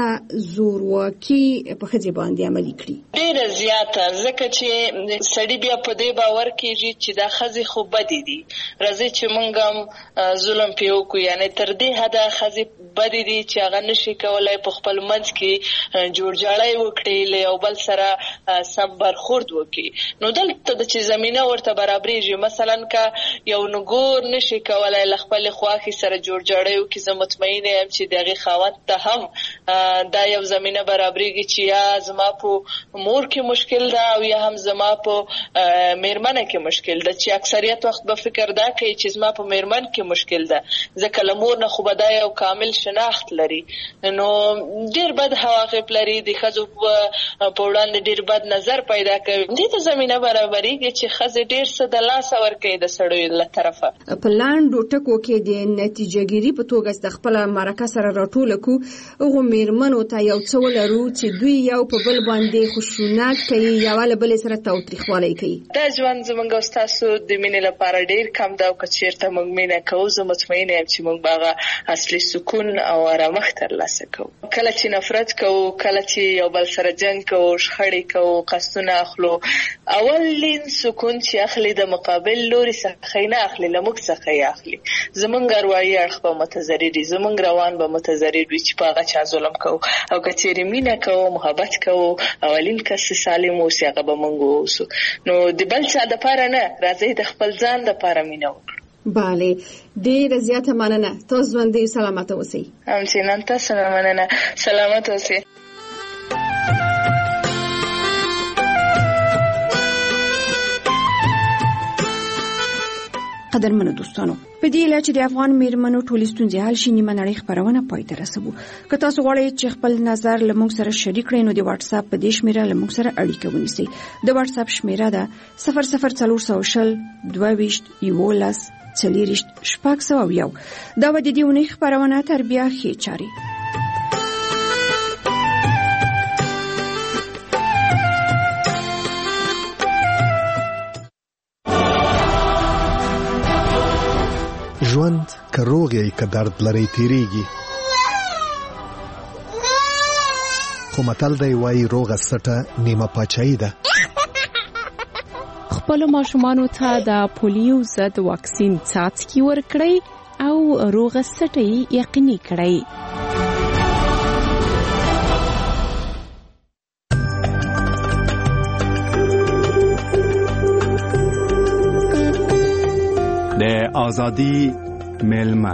Speaker 7: زورواکي په ښځې باندې عملي کړي
Speaker 4: ډېره زیاته ځکه چې سړی بیا په دې باور کېږي چې دا ښځې خو بدې دي راځي چې موږ هم ظلم پې وکړو یعنې تر دې حده ښځې بدې دي چې هغه نشي کولی په خپل منځ کې جوړجاړی وکړي له یو بل سره سم برخورد وکړي نو دلته د چې زمینه ورته برابرېږي مثلا که یو نګور نشي کولی له خپلې خواښې سره جوړجاړی وکړي زه مطمئنه یم چې د هغې خاوند ته هم دا یو زمينه برابرېږي چې یا زما په مور کې مشکل ده او یا هم زما په میرمنه کې مشکل ده، چې اکثریت وخت به فکر دا کوي چې زما په میرمن کې مشکل ده، ځکه له مور نه خو به دا یو کامل شناخت لري، نو ډېر بد عواقب لري، د ښځو په وړاندې ډېر بد نظر پیدا کوي. دې ته زمينه برابرېږي چې ښځې ډېر څه د لاسه ورکوي د سړیو له طرفه.
Speaker 7: په لاندو ټکو کې د نتیجهګیري په توګه د خپل مرکه سره راټول کو هغه میرمنو ته یو څه ولرو چې دوی یو په بل باندې خشونت کوي یا ول بل سره تاوتریخوالی کوي.
Speaker 4: دا ژوند زموږ او تاسو د مینې لپاره ډېر کم دا که چیرته موږ مینه کوو، زه مطمئنه یم چې موږ باغه اصلي سکون او آرامښت ترلاسه کوو. کله چې نفرت کوو، کله چې یو بل سره جنگ کوو، شخړې کوو، قصدونه اخلو، اولین سکون چې اخلي د مقابل لوري څخه نه اخلي، له موږ څخه یې اخلي. زمونږ اروايي اړخ به متضرر وي، زمونږ روان به متضرر وي چې په هغه چا ظلم کوو. او که چیرې مینه کوو، محبت کوو، اولین کس سالم اوسي هغه به موږ اوسو. نو د بل چا دپاره نه، راځئ د خپل ځان دپاره مینه وکړو.
Speaker 7: بله، ډېره زیاته مننه. تاسو ژوندي سلامت اوسئ.
Speaker 4: همچنان تاسو مننه، سلامت اوسئ.
Speaker 7: قدرمنو دوستانو، په دې اله چې د افغان میرمنو ټولې ستونزې حل شي، نیمه نړۍ خپرونه پای ته رسوو. که تاسو غواړئ چې خپل نظر له موږ سره شریک کړئ نو د واتس اپ په دې شمیره له موږ سره اړیکه ونیسئ. د واتس اپ شمیره ده 00420 22 11 40 601. دا و د دې اونۍ خپرونه تر بیا ښې چارې.
Speaker 13: ژوند که روغ یې که درد لري تیریږي، خو متل دی وایي روغه سټه نیمه پاچاهي ده.
Speaker 14: خپلو ماشومانو ته د پولیو ضد واکسین څاڅکي ورکړئ او روغه سټه یې یقیني کړئ.
Speaker 1: د ازادي میلمه.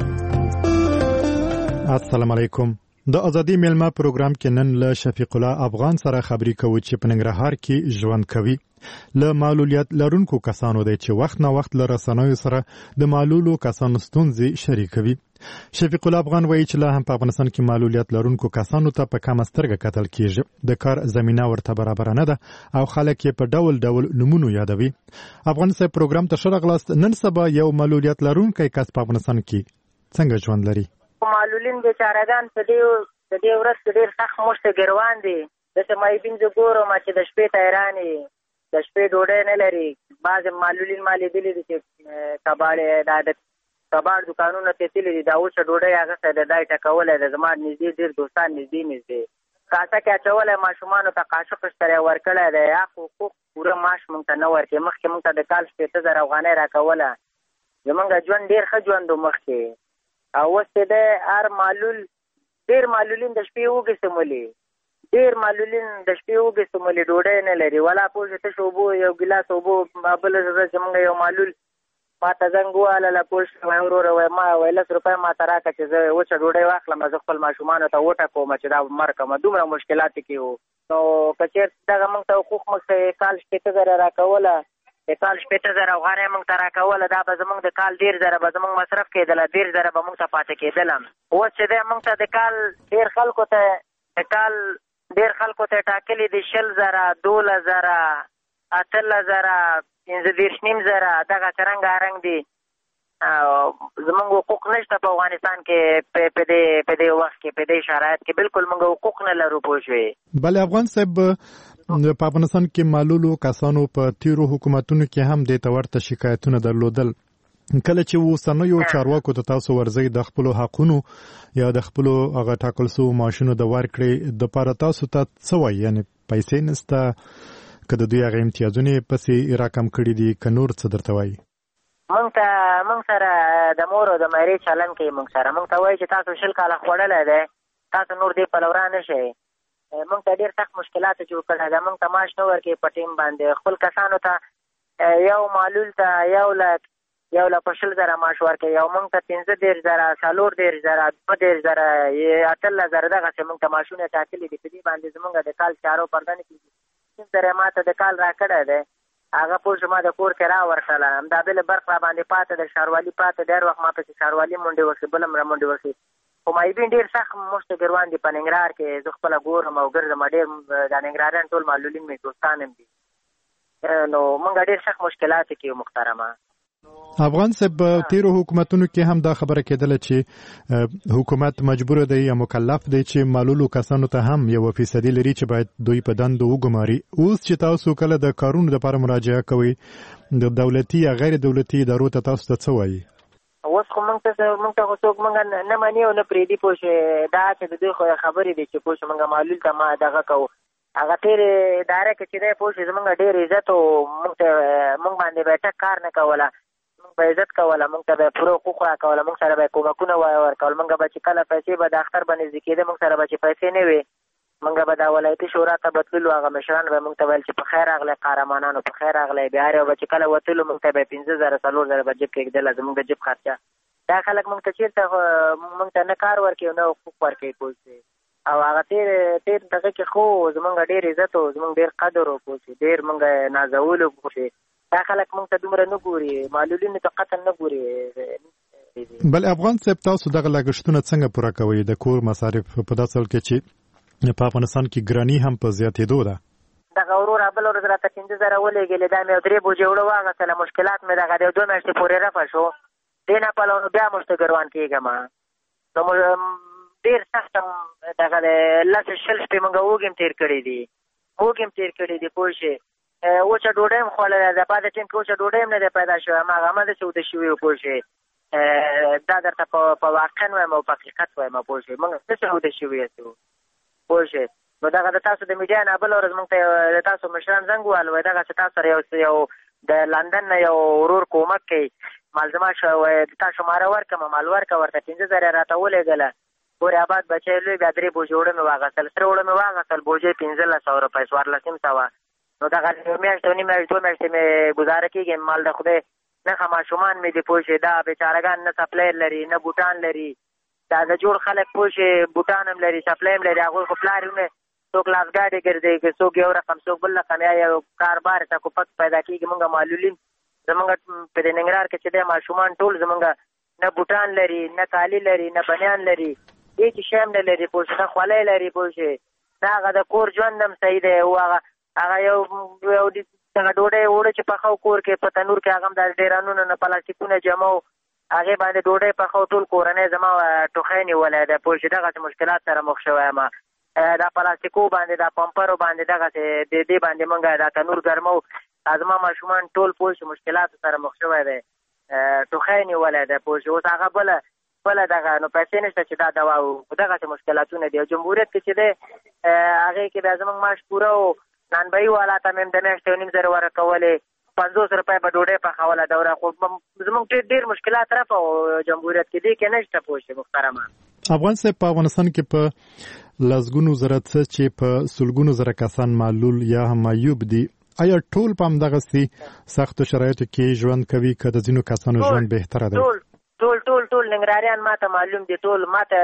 Speaker 1: السلام علیکم. د ازادي میلمه پروګرام کې نن له شفیق الله افغان سره خبرې کوو چې په ننګرهار کې ژوند کوي. له معلولیت لرونکو کسانو دی چې وخت نه وخت له رسنیو سره د معلولو کسانو ستونزې شریکوي. شفیق الله افغان وایي چې لا هم په افغانستان کې معلولیت لرونکو کسانو ته په کمه سترګه کتل کیږي. د کار زمينه ورته برابر نه ده او خلک یې په ډول ډول نمونه یادوي. افغان سره پروګرام ته شرغلاست. نن سبا یو معلولیت لرونکی کس په افغانستان کې څنګه ژوند لري؟
Speaker 15: معلولین بیچارهګان په دې ورځ ډېر سخت مشته ګروان دي. داسې مایبین زه ګورم چې د شپې تیرانې د شپې ډوډۍ نه لري. بعضې معلولین ما لیدلي دي چې کباړ دوکانونه ته تللي دي، دا اوسه ډوډۍ اخیستی ده، دا یې ټکولی ده. زما نږدې ډېر دوستان نږدې کاسه کې اچولی، ماشومانو ته قاشق اشتری ورکړی دی. حق حقوق پوره معاش موږ ته نه ورکوي. مخکې موږ ته د کال 60,000 افغانۍ راکوله. زمونږ ژوند ډېر ښه ژوند و مخکې، او اوس چې دی هر معلول ډېر معلولین د شپې اوږې سمولي، ډېر معلولین د شپې اوږې سمولي، ډوډۍ نه لري. ولا پوه تش اوبو یو ګیلاس اوبو بله ورځ زمونږ یو معلول ما ته زنګ ووهله، پوه وایي وروره وایي ما 10 روپۍ ما ته راکړه چې زه وچه ډوډۍ واخلم، زه خپل ماشومانو ته وټکوم چې دا مړ کړم. دومره مشکلاتو کې وو. نو که چېرته دغه موږ ته حقوق موږ ته کال 60,000 راکوله، د کال 60,000 افغانۍ موږ ته راکوله، دا به زموږ د کال 10,000 به زموږ مصرف کېدله، 10,000 به موږ ته پاتې کېدله. اوس چې دی موږ ته د کال ډېر خلکو ته ټاکلي دي 20,000 12,000 18,000 15,000 دغه څرنګه رنګ دي. زمونږ حقوق نشته په افغانستان کې په دې وخت کې، په دې شرایط کې بالکل موږ حقوق نه لرو. پوه شوې؟
Speaker 1: بله افغان صاحب، په افغانستان کې معلولو کسانو په تیرو حکومتونو کې هم د ورته شکایتونه درلودل. کله چې اوسنیو چارواکو ته تاسو ورځئ د خپلو حقونو یا د خپلو هغه ټاکل شوو معاشونو د ورکړې دپاره تاسو ته څه وایي؟ یعنې پیسې نشته که د دوی هغه امتیازونه یې پسې راکم کړي دي که نور څه درته وایي؟
Speaker 15: موږ سره د مور او د مېرې چلن کوي. موږ ته وایي چې تاسو 20 کاله خوړلی دی، تاسو نور دې پلورا نه شئ. موږ ته ډېر سخت مشکلات جوړ کړی دی. موږ ته معاش نه ورکوي په ټیم باندې. خپل کسانو ته یو معلول ته 1 لک یو له په 100,000 معاش ورکوي او موږ ته 15,000 40,000 22,000 18,000 دغسې موږ ته معاشونه ټاکلي دي. په دې باندې زموږ د کال چارو پرده نه کېږي. 3,000 ما ته د کال راکړی دی، هغه پوه شو ما د کور کرا ورکړله. همدا بله برخه را باندې پاته د ښاروالي پاته ډېر وخت ما پسې ښاروالي منډې وکړې، بل هم را منډې وکړې. خو مایبین ډېر سخت موږ ته ګروان دي په ننګرهار کې. زه خپله ګورم او ګرځم، ډېر د ننګرهاریان ټول معلولین مې دوستان هم دي. نو موږ ډېر سخت مشکلات کې محترمه.
Speaker 16: افغان صاحب تیرو حکومتونو کې هم دا خبره کېدله چې حکومت مجبور دی یا مکلف دی چې معلولو کسانو ته هم 1% لري چې باید دوی په دندو وګماري. اوس چې تاسو کله د کارونو لپاره مراجعه کوئ د دولتي یا غیر دولتي ادارو ته تاسو ته څه وایي؟
Speaker 15: اوس خو موږ ته خو څوک موږ نه مني او نه پرېږدي. پوه شې دا چې د دوی خو خبرې دي چې پوه شې موږ معلول ته ما دغه کوو. هغه تېرې اداره کې چې دی پوه شې زموږ ډېر عزت و، موږ باندې به ټک کار نه کوله، موږ به عزت کوله، موږ ته به پوره حقوق راکوله، موږ سره به کومکونه ورکول. موږ به چې کله پیسې به د اختر به نږدې کېده موږ سره به چې پیسې نه وي موږ به دا ولایتي شورا ته بتللو. هغه مشران به موږ ته ویل چې په خیر راغلی قهرمانانو، په خیر راغلی. بیا هر یو به چې کله وتلو موږ ته به 15,000 40,000 به جیب کېږدله زموږ د جیب خرچه. دا خلک موږ ته چېرته موږ ته نه کار ورکوي او نه حقوق ورکوي پوه شې. او هغه تېر دغه کې خو زموږ ډېر عزت و، زموږ ډېر قدر و پوه شې، ډېر موږ نازولو پوه شې. دا خلک موږ ته دومره نه ګوري، معلولینو ته قتل نه ګوري.
Speaker 16: بل افغان صاحب تاسو دغه لګښتونه څنګه پوره کوئ د کور مصارف په داسې حال کې چې په افغانستان کې ګراني هم په زیاتېدو ده؟
Speaker 15: دغه وروره بله ورځ راته 15,000 ولېږلې، دا مې 3 بوجې اوړه واغېستله. مشکلات مې دغه د 2 میاشتې پورې رفع شو. دې نه پلو نو بیا موږ ته ګروان کېږم. نو ډېر سخت دغه د 10-20 شپې موږ وږي تېر کړي دي پوه شې. وچه ډوډۍ هم خوړلی ده، بعد ټیم کې وچه ډوډۍ هم نه دی پیدا شوی، هماغه همداسې اوده شوي وو پوه شې. دا درته په واقع وایم او په حقیقت وایم پوه شې. موږ داسې اوده شوي یو پوه شې. نو دغه د تاسو د میډیا نه بله ورځ موږ ته د تاسو مشران زنګ ووهل، وایي دغسې تاسو سره یو د لندن نه یو ورور کومک کوي، مالزما شو وایي د تا شماره ورکړم، مال ورکړه ورته 15,000 راته ولېږله. پورې آباد بچی لوی بیا 3 بوجې اوړه مې واغېستل، سره اوړه مې واغېستل بوجې 1500 روپۍ 1400. نو دغه میاشت او نیم میاشت 2 میاشتې مې ګزاره کېږي. مال د خدای نښه ماشومان مې دي پوه شې. دا بېچارهګان نه سپلای لري نه بوټان لري. دا د جوړ خلک پوه شې بوټان هم لري سپلای هم لري. هغوی خو پلار یې څوک لاسګاډي ګرځي، څوک یو رقم څوک بل رقم، یا یو کاربار ته کوپک پیدا کېږي. موږ معلولین زموږ په دې ننګرهار کې چې دی ماشومان ټول زموږ نه بوټان لري نه کالي لري نه بنیان لري، هېڅ شی هم نه لري پوه شې. نه خولۍ لري پوه شې. دا هغه د کور ژوند هم صحیح دی. هغه یو دغه ډوډۍ اوړه چې پخو کور کې په تنور کې هغه هم د ډیرانونو نه پلاستیکونه جمع و، هغې باندې ډوډۍ پخو. ټول کورنۍ زما ټوخی نیولی دی پوه شې. دغسې مشکلات سره مخ شوی یم. دا پلاستیکو باندې دا پمپرو باندې دغسې د دې باندې موږ دا تنور ګرمو. زما ماشومان ټول پوه شې مشکلاتو سره مخ شوی دی، ټوخی نیولی دی پوه شې. اوس هغه بله دغه نو پیسې نشته چې دا دوا دغسې مشکلاتونه دي. او جمهوریت کې چې دی هغې کې بیا زموږ معاش پوره و. نانبایي والا ته مې د میاشتې 2,500 ورکولې، 50 روپۍ به ډوډۍ پخوله دوره. خو زموږ ډېر مشکلات رفع و جمهوریت کې، دې کې نشته پوه شې محترمه.
Speaker 16: افغان صاحب په افغانستان کې په لسګونو زره څه چې په سلګونو زره کسان معلول یا هم معیوب دي، آیا ټول په همدغسې سختو شرایطو کې ژوند کوي که د ځینو کسانو ژوند بهتره دی؟
Speaker 15: ټول ننګرهاریان ما ته معلوم دي. ټول ما ته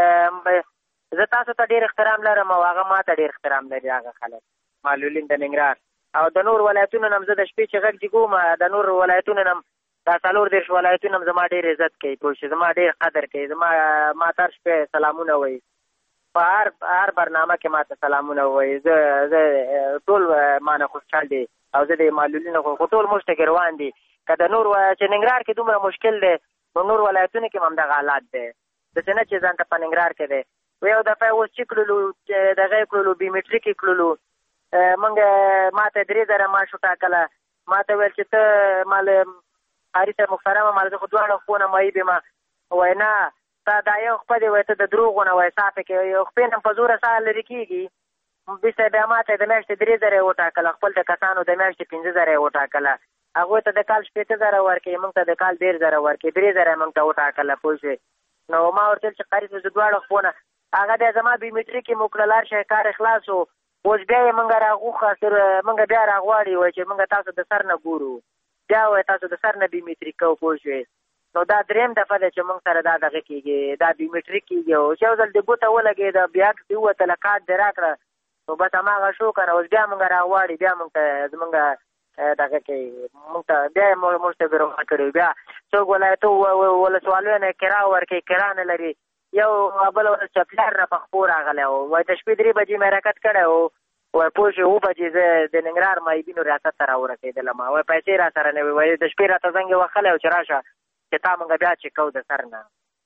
Speaker 15: زه تاسو ته ډېر احترام لرم او هغه ما ته ډېر احترام لري هغه خلک معلولین د ننګرهار. او د نور ولایتونو نه هم زه د شپې چې غږ جګوم، د نور ولایتونو نه هم دا 4 ولایتونه هم زما ډېر عزت کوي پوه شې، زما ډېر قدر کوي. ما تر شپې سلامونه وایي، په هر برنامه کې ما ته سلامونه وایي. زه ټول ما نه خوشحال دي او زه د معلولینو خو ټول موږ ته ګروان دي. که د نور چې ننګرهار کې دومره مشکل دی نو نور ولایتونو کې هم همدغه حالات دی. داسې نه چې ځان ته په ننګرهار کې دی. یو دفعه اوس چې کړلو دغه یې کړلو بیومیټریک یې کړلو، موږ ما ته 3,000 معاش وټاکله. ما ته ویل چې ته مال قاري صاحب محترمه مال زه خو دواړه خپونه معیب یم. وایي نه تا دا یو خپه دی، وایي ته د دروغو نه وایي صافې کې یو خپې نه په زوره ساه لرې کېږي. بیسته بیا ما ته د میاشتې 3,000 یې وټاکله، خپل د کسانو د میاشتې 15,000 یې وټاکله. هغوی ته د کال 18,000 ورکوي، موږ ته د کال 13,000 ورکوي، 3,000 یې موږ ته وټاکله پوه شوې. نو ما ورته ویل چې قاري صاحب زه دواړه خپونه هغه بیا زما بیومیټریک یې مو کړل، هر شی کار خلاص و. اوس بیا یې موږ راغوښه، موږ بیا راغواړي وایي چې موږ تاسو د سر نه ګورو. بیا وای تاسو د سر نه بیومټریک کو پوه شوې نو دا دریم دفعه ده چې موږ سره دا دغه کېږي دا بیومټریک کېږي او چې یو ځل د ګوته ولګېده بیا دې ووتله کارت دې راکړه نو بس هماغه شو که نه اوس بیا موږ راغواړي بیا موږ ته زموږ دغه کې موږ ته بیا یې موږ ته بیروغه کړي بیا څوک ولایتو ولسوالیو نه کرا ورکوي کرا نه لري یو بل ورځ چپلار نه په خپو راغلی و وایي د شپې 3 بجې مې حرکت کړی و وایي پوه شوې 7 بجې زه د ننګرهار مایبینو ریاست ته راورسېدلم وایي پیسې را سره نه وي وایي د شپې راته زنګ یې وهلی و چې راشه چې تا موږ بیا چې کو د سر نه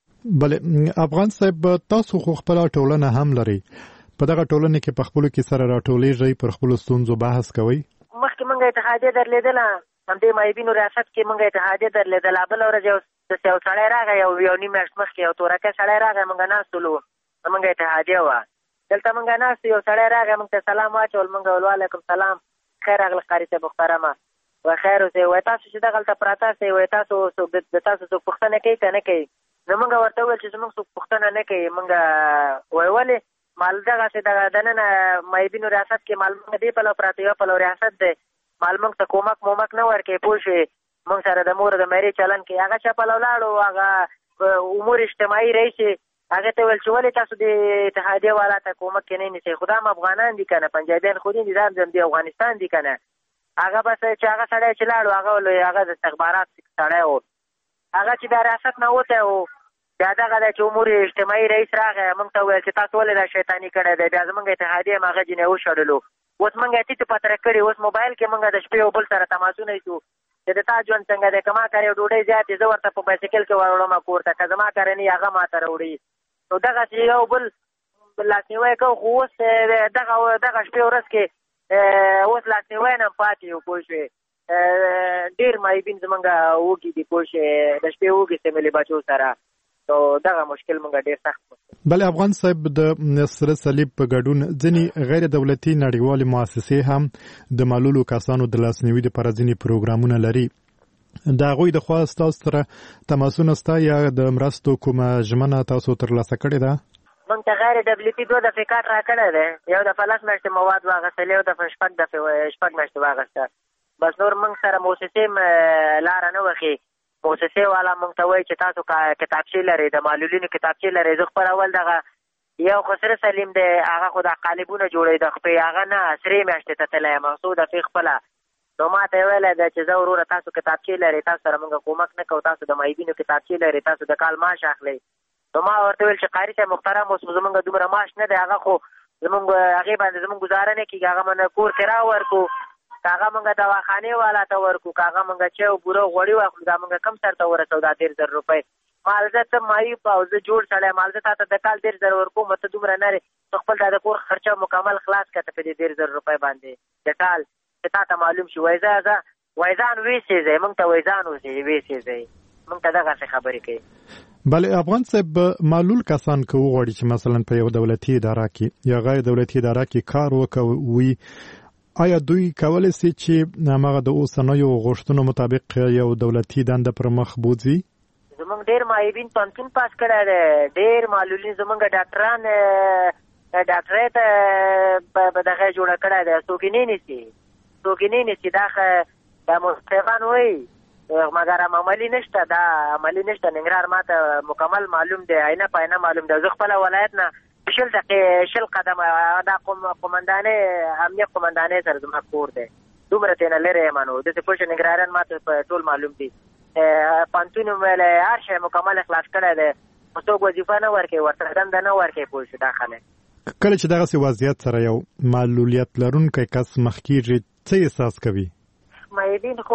Speaker 16: بلې افغان صاحب تاسو خو خپله ټولنه هم لرئ په دغه ټولنه کې په خپلو کې سره راټولېږئ پر خپلو ستونزو بحث کوئ
Speaker 15: مخکې موږ اتحادیه درلېدله همدې مایبینو ریاست کې موږ اتحادیه درلېدله بله ورځ یو سړی راغی یو نیم میاشت مخکې یو تورکی سړی راغی موږ ناست ولو موږ اتحادیه وه دلته موږ ناست یو سړی راغی موږ ته سلام واچول موږ ول وعلیکم سلام خیر راغله قاري صاحب محترمه وایي خیر اوسئ وایي تاسو چې دغلته پراته سئ وایي تاسو د تاسو څوک پوښتنه کوي که نه کوي نو موږ ورته وویل چې زموږ څوک پوښتنه نه کوي موږ وایي ولې مال دغسې دننه مایبینو ریاست کې مال موږ دې پلو پراته یو پلو ریاست دی مال موږ ته کومک مومک نه ورکوي پوه شوې موږ سره د مور د مېرې چلن کوي هغه چا پلو لاړو هغه امور اجتماعي رئیس هغه ته ویل چې ولې تاسو د اتحادیه والا ته کومک کې نه نیسئ خو دا هم افغانان دي که نه پنجابیان خو دي دا د افغانستان دي که نه هغه بس چې هغه سړی چې لاړو هغه د استخبارات سړی و هغه چې د ریاست نه وتی و بیا دغه دی چې امور اجتماعي رئیس راغی موږ ته وویل چې تاسو ولې دا شیطاني کړی دی بیا زموږ اتحادیه هم هغه جینۍ وشړلو اوس موږ یې ټیټ پتره کړي اوس موبایل کې موږ د شپې یو بل سره تماسونه ایسو چې د تا ژوند څنګه دی که ما کار یو ډوډۍ زیاتې زه ورته په بایسکل کې وروړم کور ته که زما کار نه هغه ما ته راوړي نو دغسې یو بل لاسنیوی کوو خو اوس دغه شپې ورځ کې اوس لاسنیوی نه هم پاتې یو پوه شوې ډېر مایبین زمونږ وږي دي پوه شوې د شپې وږي سمیلې بچو سره نو دغه مشکل مونږ ډېر سخت
Speaker 16: بلې افغان صاحب د سره صلیب په ګډون ځینې غیر دولتي نړیوالې مؤسسې هم د معلولو کسانو د لاسنیوي لپاره ځینې پروګرامونه لري د هغوی د خوا ستاسو سره تماسونه شته یا د مرستو کومه ژمنه تاسو ترلاسه کړې ده
Speaker 15: موږ ته غیر دولتي 2 دفعې کارت راکړی دی یو دفعه 10 میاشتې مواد واخیستل یو دفعه 6 میاشتې واخیسته بس نور موږ سره موسسې لاره نه وښي موسسې والا موږ ته وایي چې تاسو کتابچې لرئ د معلولینو کتابچې لرئ زه خپل اول دغه یو خسره سلیم دی هغه خو د قالبونه جوړوي د خپې هغه نه 3 میاشتې ته تللی یم څو دفعې خپله نو ما ته یې ویلی دی چې زه وروره تاسو کتابچې لرئ تاسو سره موږ کومک نه کوو تاسو د معیبینو کتابچې لرئ تاسو د کال معاش اخلئ نو ما ورته ویل چې قاري صاحب محترم اوس زمونږ دومره معاش نه دی هغه خو زمونږ هغې باندې زمونږ ګزاره نه کېږي هغه موږ کور کرا ورکو که هغه موږ دواخانې والا ته ورکو که هغه موږ چای او بوره غوړي واخلو دا موږ کم سر ته ورسو دا 10000 روپۍ مال زه ته معیوب او زه جوړ سړی مال زه تا ته د کال 10000 ورکوم ته دومره نه خپل دا د کور خرچه مکمل خلاص کړه په دې 10000 روپۍ باندې د کال چې تا ته معلوم شي وایي زه وایزان ویسېځئ موږ ته وایزان ویسېځئ موږ ته دغسې خبرې کوي
Speaker 16: بله افغان صاحب معلول کسان که وغواړي چې مثلا په یو دولتي اداره کې یا غیر دولتي اداره کې کار وکوي آیا دوی کولی شي چې هماغه د اوسنیو غوښتنو مطابق یو دولتي دنده پر مخ بوځي
Speaker 15: زمونږ ډېر معیبین پوهنتون پاس کړی دی ډېر معلولین زمونږ ډاکټران ډاکټرۍ ته دغه جوړه کړی دی څوک یې نه نیسي دا مستقان وایي مګر عملي نشته دا عملي نشته ننګرهار ما ته مکمل معلوم دی عینه په عینه معلوم دی زه خپله ولایت نه 10 قدمه دا قمندانې امنیت قمندانې سره زما کور دی دومره ترېنه لرې یم نو داسې پوه شه ننګرهاریان ما ته ټول معلوم دي پوهنتون ویلی هر شی مکمل اخلاص کړی دی خو څوک وظیفه نه ورکوي ورسره دنده نه ورکوي پوه شو دا خلک
Speaker 16: کله چې دغسې وضعیت سره یو معلولیت لرونکی کس مخ کېږي څه احساس کوي
Speaker 15: معیبین خو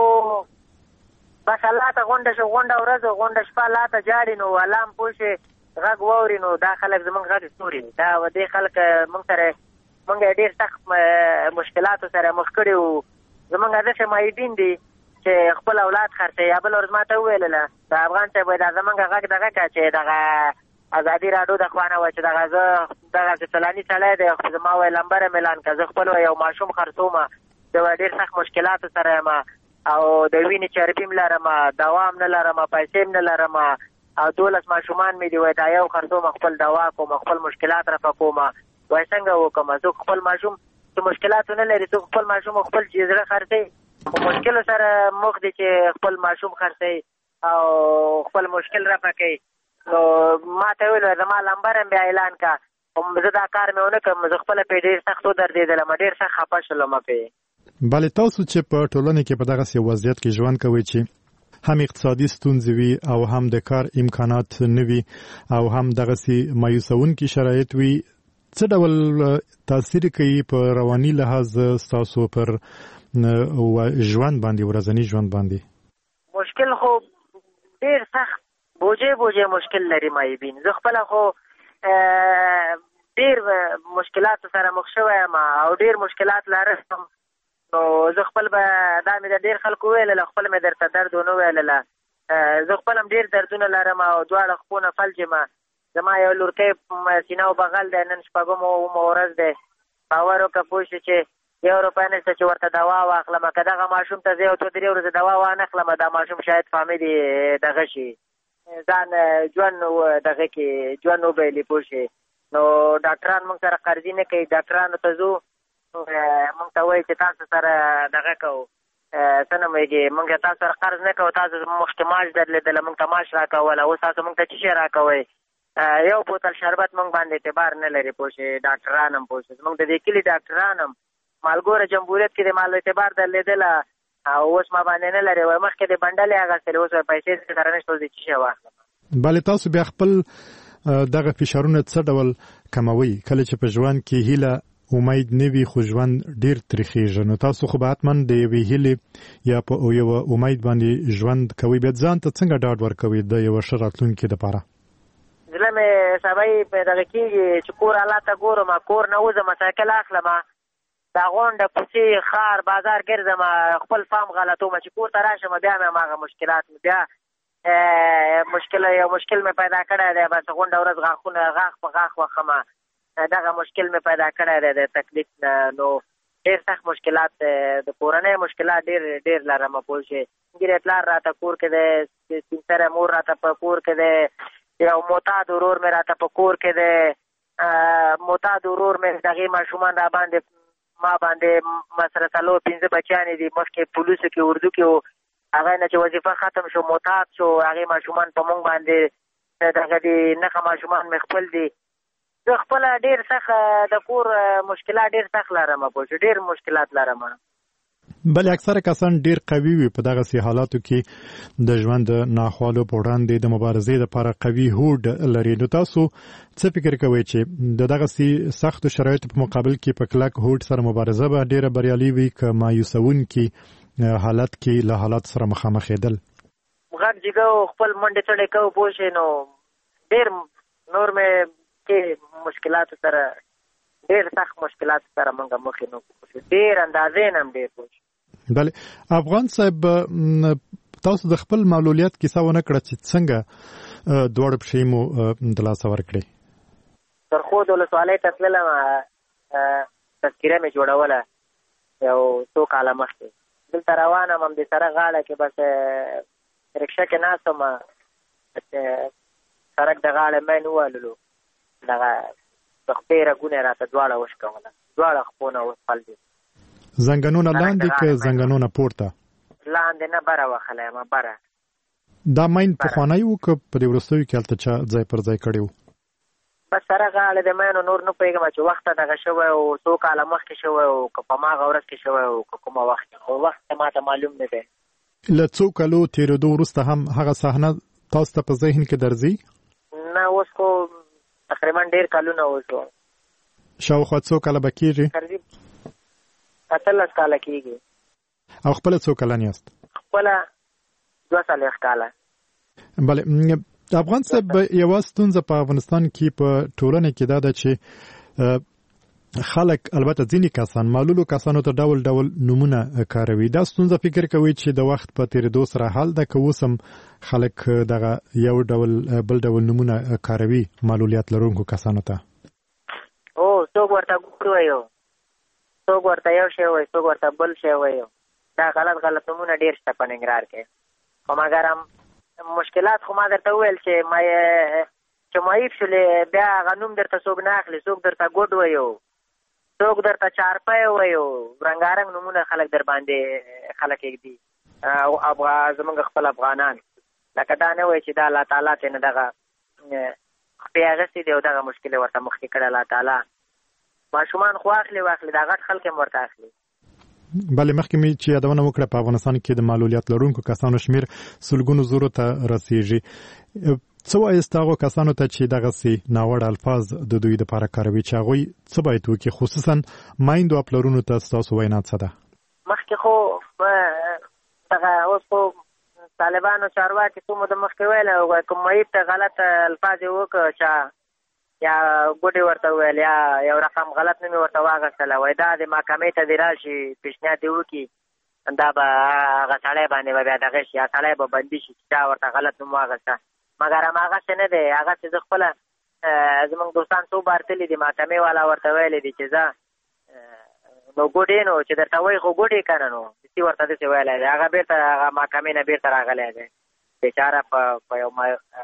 Speaker 15: بس الله ته غونډه شو غونډه ورځ غونډه شپه الله ته جاړي نو الله هم پوه شي غږ واوري نو دا خلک زمونږ غږ ستوري دا دې خلک موږ سره موږ ډېر سخت مشکلاتو سره مخ کړي وو زمونږ داسې معیبین دي چې خپل اولاد خرڅوي یا بل ورځ ما ته وویلله د افغان صاحب وایي دا زمونږ غږ دغه کړه چې دغه ازادي راډیو د خوا نه وایي چې دغه زه دغسې فلاني سړی دی خو زما وایي لمبره مېلان کړه زه خپل یو ماشوم خرڅوم زه ډېر سخت مشکلاتو سره یم او د وینې چربي م لرم دوا هم نه لرم پیسې م نه لرم او 12 ماشومان مې دي وایي دا یو خرڅوم خپل دوا کوم خپل مشکلات رفع کوم وایي څنګه وکړم زه خپل ماشوم چې مشکلاتو نه لري څوک خپل ماشوم خپل چې زړه خرڅوي مشکل سره مخ دي چې خپل ماشوم خرڅي او خپل مشکل رفع کوي. نو ما ته ویل زما نمبر هم بیا اعلان کا، زه دا کار مې ونه کړم، زه خپل په ډېر سخت ودرېدلم، ډېر سخت خفه شولم پې.
Speaker 16: بله تاسو چې په ټولنه کې په دغسې وضعیت کې ژوند کوئ چې هم اقتصادي ستونزې وي او هم د کار امکانات نه وي او هم دغسې مایوسونکي شرایط وي، څه ډول تاثیر کوي په رواني لحاظ ستاسو پر ژوند باندې، ورځني ژوند باندې؟
Speaker 15: مشکل خو ډېر سخت بوجه مشکل لري مایبین. زه خپله خو ډېر مشکلاتو سره مخ شوی یم او ډېر مشکلات لرم. نو زه خپل به دا مې د ډېر خلکو ویلله، خپل مې درته درد ونه ویلله. زه خپل هم ډېر دردونه لرم او دواړه خپونه فلج یم. زما یو لورکی سینه او بغل دی، نن شپږمه اومه ورځ دی. باور وکړه پوه شې چې 1 روپۍ نشته چې ورته دوا واخلم. که دغه ماشوم ته زه 2-3 ورځې دوا وانخلم، دا ماشوم شاید فامیل دغه شي، ځان ژوند دغه کې ژوند وبایلي پوه شې. نو ډاکټران موږ سره قرضي نه کوي. ډاکټرانو ته ځو موږ ته وایي چې تاسو سره دغه کوو، څه نومېږي، موږ تاسو سره قرض نه کوو، تاسو مخکې معاش درلېدله، موږ ته معاش راکوله، اوس تاسو موږ ته څه شی راکوئ؟ یو بوتل شربت موږ باندې اعتبار نه لري پوه شې. ډاکټران هم پوه شې، زموږ د دې کلي ډاکټران هم مالګوره جمهوریت کې د مال اعتبار درلېدله او اوس ما باندې نه لري. وایي مخکې د بنډلې اخیستلې، اوس پیسې سره نشته، اوس د څه شی واخلم.
Speaker 16: بله تاسو بیا خپل دغه فشارونه څه ډول کموئ کله چې په ژوند کې هیله امید نه وي خو ژوند ډېر تریخېږي؟ نو تاسو خو به حتما د یوې هیلې یا په یوه امید باندې ژوند کوئ، بیا ځان ته څنګه ډاډ ورکوئ د یوه ښه راتلونکي دپاره؟
Speaker 15: زړه مې سبا یې په دغه کېږي چې کور حالات ته ګورم، کور نه وځم، سایکل اخلم، دا غونډه کوڅې ښار بازار ګرځم، خپل فام غلطوم چې کور ته راشم بیا مې هماغه مشکلات بیا یو مشکل مې پیدا کړی دی. بس غونډه ورځ غاښونه غاښ په غاښ وخم، دغه مشکل مې پیدا کړی دی د تکلیف نه. نو ډېر سخت مشکلات، د کورنۍ مشکلات ډېر لرم پوه شې. ګیرې پلار راته کور کې دی، سپین سره مور راته په کور کې دی، یو معتاد ورور مې راته په کور کې دی. معتاد ورور مې دغې ماشومان را باندې ما باندې مسره 4-5 بچیانې دي، مخکې پولیسو کې اردو کې و، هغه نه چې وظیفه ختم شو معتاد شو، هغې ماشومان په مونږ باندې دغه دي نښه ماشومان مې خپل دي. زه خپله ډېر سخت د کور مشکلات ډېر سخت لرم پوه شو، ډېر مشکلات لرم.
Speaker 16: بلې اکثره کسان ډېر قوي وي په دغسې حالاتو کې د ژوند د ناخوالو په وړاندې د مبارزې لپاره قوي هوډ لري. نو تاسو څه فکر کوئ چې د دغسې سختو شرایطو په مقابل کې په کلک هوډ سره مبارزه به ډېره بریالي وي که مایوسونکي حالت کې له حالات سره مخامخېدل؟
Speaker 15: غږ جګو خپل منډې چړې کوو پوه شې. نو ډېر نور مې کې مشکلاتو سره ډېر سخت مشکلاتو سره موږ مخې نه کوو، ډېر اندازې نه هم ډېر پوه شو.
Speaker 16: بله افغان صاحب تاسو د خپل معلولیت کیسه ونه کړه چې څنګه دواړه پښې مو د لاسه ورکړې؟
Speaker 15: سرخود ولسوالۍ ته تللم، تذکیره مې جوړوله یو څو کاله مخکې. دلته روان یم همدې سره غاړه کې، بس رکشه کې ناست وم، سړک د غاړې مین ووهللو، دغه د خپې رګونه یې راته دواړه وشکوله، دواړه خپونه وسپل دي.
Speaker 16: زنګنونه لاندې که زنګنونه پورته؟
Speaker 15: لاندې نه، بره وهلی یم، بره.
Speaker 16: دا مین پخوانی و که په دې وروستیو کې هلته چا ځای پر ځای کړی و؟
Speaker 15: بس سره غاړې د مینو نور نه پوهېږم چې وخته دغه شوی و، څو کاله مخکې شوی و که په هماغه ورځ کې شوی و که کومه وخت کې، خو وخت ما ته معلوم نه دی.
Speaker 16: له څو کالو تېرېدو وروسته هم هغه صحنه تاسو ته په ذهن کې درځي؟
Speaker 15: نه، اوس خو تقریبا ډېر کلونه وشو.
Speaker 16: شاوخوا څو کاله به کېږي؟
Speaker 15: 18 کاله کېږي.
Speaker 16: او خپله څو کلن یاست؟
Speaker 15: خپله 42 کاله.
Speaker 16: بله افغان صاحب یوه ستونزه په افغانستان کې په ټولنه کې دا ده چې خلک البته ځینې کسان معلولو کسانو ته ډول ډول نومونه کاروي. دا ستونزه فکر کوي چې د وخت په تېرېدو سره حل ده که اوس هم خلک دغه یو ډول بل ډول نومونه کاروي معلولیت لرونکو کسانو ته؟
Speaker 15: څوک ورته ګور وایو، څوک ورته یو شی وایي، څوک ورته بل شی وایو. دا غلط نومونه ډېر شته په ننګرهار کې. خو مګر هم مشکلات خو ما درته وویل چې معیب شولې، بیا هغه نوم درته څوک نه اخلي، څوک درته ګوډ وایو، څوک درته چارپای وایي رنګارنګ نومونه خلک در باندې خلک ایږدي او زمونږ خپل افغانان لکه دا نه وایي چې دا الله تعالی ته نه دغه خپې اخیستې دي او دغه مشکل یې ورته مخکې کړی الله تعالی. ماشومان خو اخلي دا غټ خلک هم ورته اخلي.
Speaker 16: بلې مخکې مې چې یادونه وکړه په افغانستان کې د معلولیت لرونکو کسانو شمیر سلګونو زرو ته رسیږي. څه وایست هغو کسانو ته چې دغسې ناوړه الفاظ د دوی دپاره کاروي چې هغوی څه باید وکړي، خصوصا میندو او پلرونو ته ستاسو وینا څه ده؟
Speaker 15: مخکې خو دغه اوس خو طالبانو چارواکي څو مو د مخکې ویل کوم معیب ته غلط الفاظ یې وکړه چا یا ګوډې ورته وویل یا یو رقم غلط نوم یې ورته واخیستله وایي دا د محکمې ته دې راشي پیشنهاد دې وکړي دا به هغه سړی باندې به بیا دغه شي یا سړی به بندي شي چې چا ورته غلط نوم واخیسته. مګر هماغسې نه دی، هغسې زه خپله زموږ دوستان څو بار تللي دي محکمې والا ورته ویلی دي چې زه نو ګوډې نو چې درته وایي خو ګوډې که نه نو دسي ورته داسې ویلی دی. هغه بېرته هغه محکمې نه بېرته راغلی دی بېچاره په یو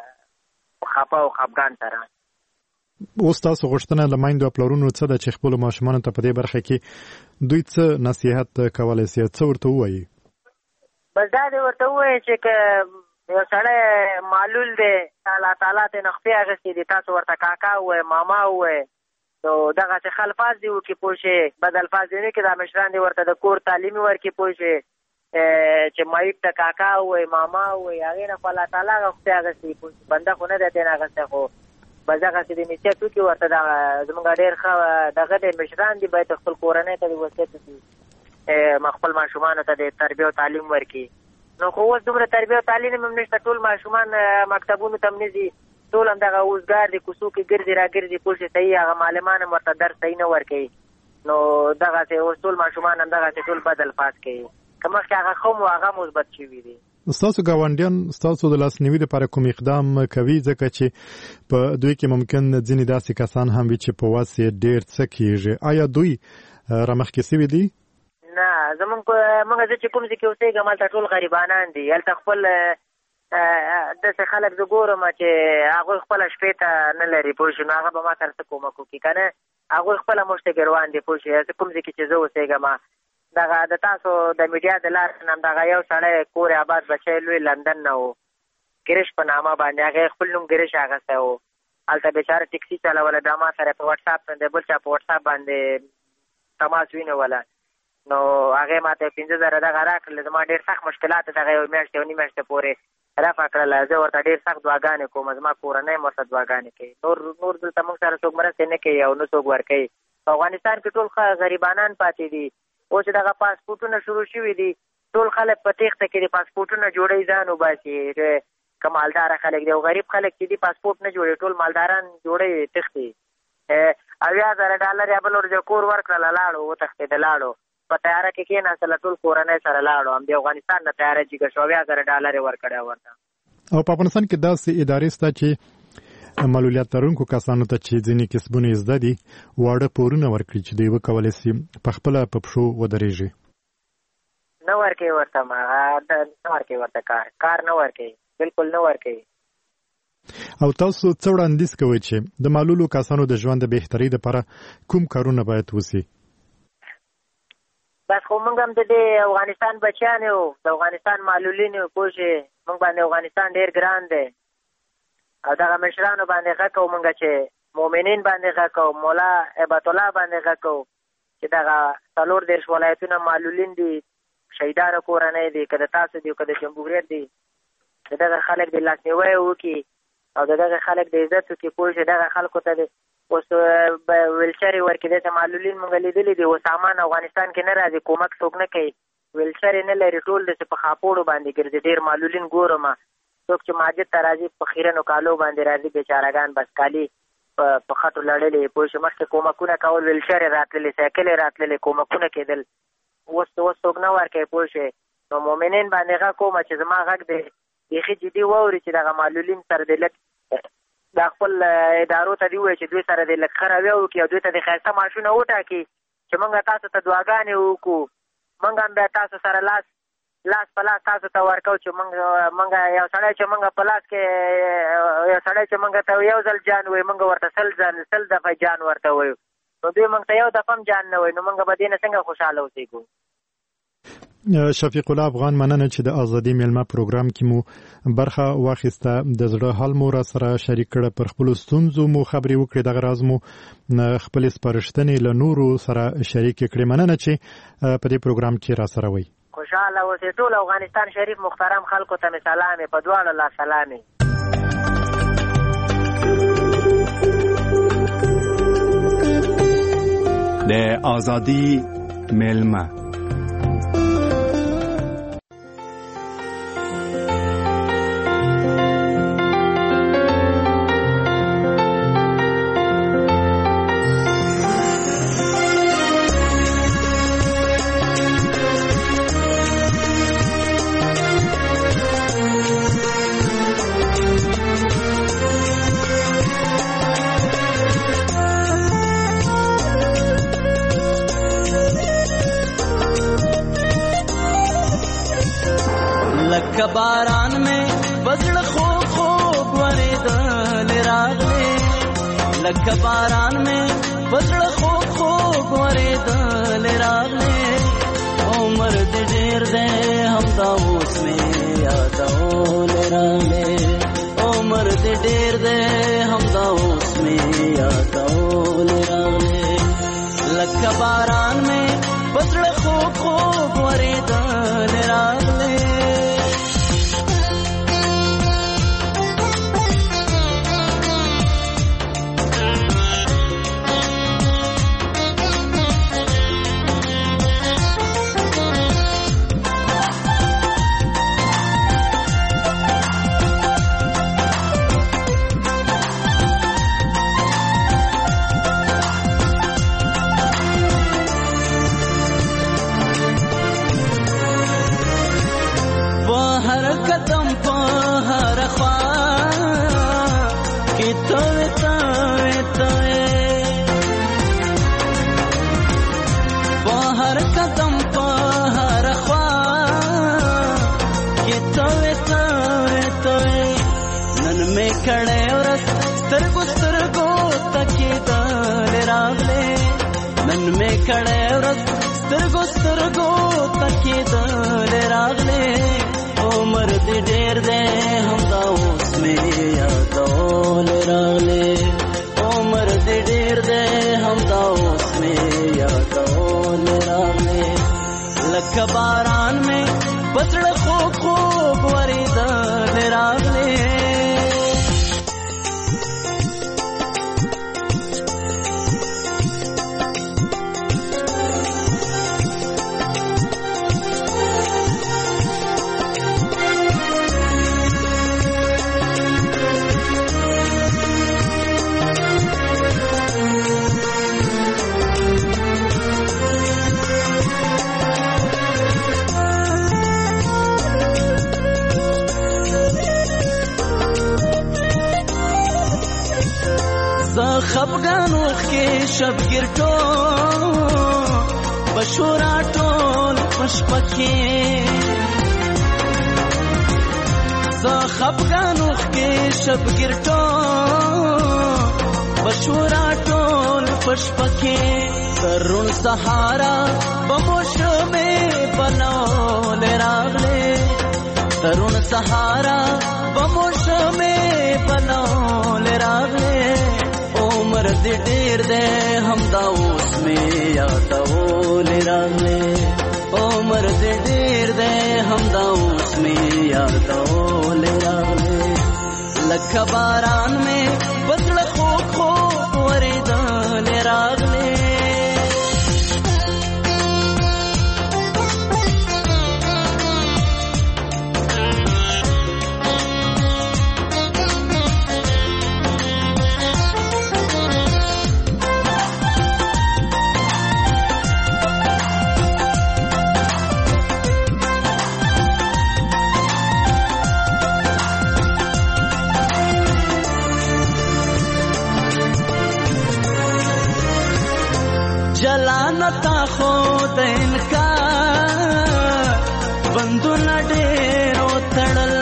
Speaker 15: خفه او خفګان سره.
Speaker 16: اوس تاسو غوښتنه له میندو او پلرونو څه ده چې خپلو ماشومانو ته په دې برخه کې دوی څه نصیحت کولی سي، څه ورته ووایي؟
Speaker 15: بس دا دې ورته ووایي چې که یو سړی معلول دی الله تعالی ته نه خپې اخیستې دي تاسو ورته کاکا ووایئ ماما ووایئ نو دغسې ښه الفاظ دې وکړي پوه شئ، بد الفاظ دې نه کړي. دا مشران دې ورته د کور تعلیم ورکړي پوه شئ چې معیب ته کاکا ووایئ ماما ووایئ هغې نه خو الله تعالی هغه خپې اخیستې پوه شئ بنده خو نه دی ترې نه اخیستی خو بس دغسې د نصیحت وکړي ورته زموږ ډېر ښه دغه دی مشران دي باید خپل کورنۍ ته د وصیت وکړي خپل ماشومانو ته د تربیه او تعلیم ورکړي. نو خو اوس دومره تربیه او تعلیم هم نشته، ټول ماشومان مکتبونو ته هم نه ځي، ټول هم دغه اوزګار دي کوڅو کې ګرځي راګرځي پوه شئ صحیح هغه معلمان هم ورته درس صحیح نه ورکوي. نو دغسې اوس ټول ماشومان هم دغسې ټول بد الفاظ کوي که مخکې هغه ښه مو هغه مثبت شوي دي.
Speaker 16: ستاسو ګاونډیان ستاسو د لاسنیوي لپاره کوم اقدام کوي ځکه چې په دوی کې ممکن ځینې داسې کسان هم وي چې په وس یې ډېر څه کېږي، آیا دوی رامخکې سوي دي؟
Speaker 15: نه موږ زه چې کوم ځای کې اوسېږم هلته ټول غریبانان دي، هلته خپل داسې خلک زه ګورم چې هغوی خپله شپې ته نه لري پوه شو نو هغه به ما سره څه کومک وکړي که نه هغوی خپله مشته ګروان دي پوه شو. زه کوم ځای کې چې زه اوسېږم دغه د تاسو د میډیا د لارې نه دغه یو سړی کور آباد بچی لوی لندن نه و ګرش په نامه باندې هغې خپل نوم ګرش اخیستی و هلته بېچاره ټکسي چلوله بیا ما سره په وټساپ باندې بل چا په وټساپ باندې تماس وینوله نو هغې ما ته 50,000 دغه راکړل. زما ډېر سخت مشکلات دغه یو میاشت یو نیم میاشتې پورې رفع کړله. زه ورته ډېر سخت دعاګانې کوم، زما کورنۍ هم ورته دعاګانې کوي. نور دلته موږ سره څوک مرستې نه کوي او نه څوک ورکوي. په افغانستان کې ټول غریبانان پاتې دي. اوس دغه پاسپورټونه شروع شوي دي، ټول خلک په تېښته کې دي پاسپورټونه جوړوي ځان وباسي که مالداره خلک دي او غریب خلک چې دي پاسپورټ نه جوړوي ټول مالداران جوړوي تښتي. $80,000 یا بل ورځ کور ورکړله لاړو وتښتېده لاړو په تیاره کې کېناستله ټول کورنۍ سره لاړو همدې افغانستان نه تیاره جګه شو $80,000 یې ورکړی ورته.
Speaker 16: او په افغانستان کې داسې ادارې شته چې معلولیت لرونکو کسانو ته چې ځینې کسبونه یې زده دي واړه پورونه ورکړي چې دوی وکولی سي په خپله په پښو ودرېږي؟
Speaker 15: نه ورکوي ورته نه ورکوي ورته کار نه ورکوي بلکل نه ورکوي.
Speaker 16: او تاسو څه وړاندیز کوئ چې د معلولو کسانو د ژوند د بهترۍ لپاره کوم کارونه باید وسي؟
Speaker 15: بس خو موږ هم د دې افغانستان بچیان یو د افغانستان معلولین یو پوه شئ موږ باندې افغانستان ډېر ګران دی او دغه مشرانو باندې غږ کوو موږ چې مؤمنین باندې غږ کوو مولا هیبت الله باندې غږ کوو چې دغه 40 ولایتونه معلولین دي شهیدانو کورنۍ دي که د تاسو دي که د جمهوریت دي د دغه خلک د لاسنیوی وکړي او د دغه خلک د عزت وکړي پوه شئ دغه خلکو ته اوس ویلچرې ورکړي داسې معلولین موږ لیدلي دي اوس سامان افغانستان کې نه راځي کومک څوک نه کوي ویلچرې نه لري ټول داسې په خاپوړو باندې ګرځي ډېر معلولین ګورم څوک چې ماجد ته راځي په خیرنو کالو باندې راځي بېچارهګان بس کالي په خټو لړلې پوه شو مخکې کومکونه کول ویلچرې راتللې سایکلې راتللې کومکونه کېدل اوس څوک نه ورکوي پوه شئ نو مؤمنین باندې غږ کوم چې زما غږ دی بیخي جدي واوري چې دغه معلولین سره د لږ دا خپل ادارو ته دي ووایي چې دوی سره د لږ ښه رویه وکړي او دوی ته د ښایسته معاشونه وټاکي چې موږ تاسو ته دعاګانې وکړو موږ هم بیا تاسو سره لاس په لاس تاسو ته ورکو چې موږ یو سړی چې موږ په لاس کې یو سړی چې موږ ته یو ځل جان وایي موږ ورته 100 دفعه جان ورته وایو نو دوی موږ ته یو دفعه هم جان نه وایي، نو موږ به دې نه څنګه خوشحاله اوسېږو.
Speaker 16: شفیق الله افغان، مننه چې د ازادي میلمه پروګرام کې مو برخه واخیسته، د زړه حال مو را سره شریک کړه، پر خپل ستونزو مو خبرې وکړې، دغه راز مو خپل سپارښتنې له نورو سره شریک کړې. مننه چې په دې پروګرام کې را سره وئ.
Speaker 15: خوشاله اوسئ. ټول افغانستان شریف محترم خلکو ته مې سلام په دواړو لا سلام.
Speaker 1: د ازادي میلمه
Speaker 17: باران میں بزړه خوب خوب ورېدل راغلې، لکه باران میں بزړه خوب خوب ورېدل راغلې، عمر دې ډېر دی همدا اوس مې یادول راغلې، عمر دې ډېر دی همدا اوس مې یادول راغلې، لکه باران میں بزړه خوب خوب ورېدل راغلې. سترګو سترګو تکېدل راغلې، عمر دې ډېر دی همدا اوس مې یادول راغلې، عمر دې ډېر دی همدا اوس مې یادول راغلې، لکه باران مې بزړه خوب خوب ورېدل راغلې. خفګان وخې شبګیر ټول بشورا ټول پشپکې، زه خفګان وخې شبګیر ټول بشورا ټول پشپکې، ترون سهارا بموشمې بنول راغلې، ترون سهارا بموشمې بنول راغلې، عمر دې ډېر دی همدا اوس مې یادول راغلې، عمر دې ډېر دی همدا اوس مې یادول راغلې، لکه باران مې بزړه خوب خوب ورېدل راغلې. جلانتا خود انکار بندونه ډېرو تړل،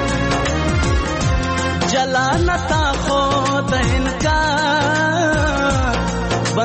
Speaker 17: جلانتا خود انکار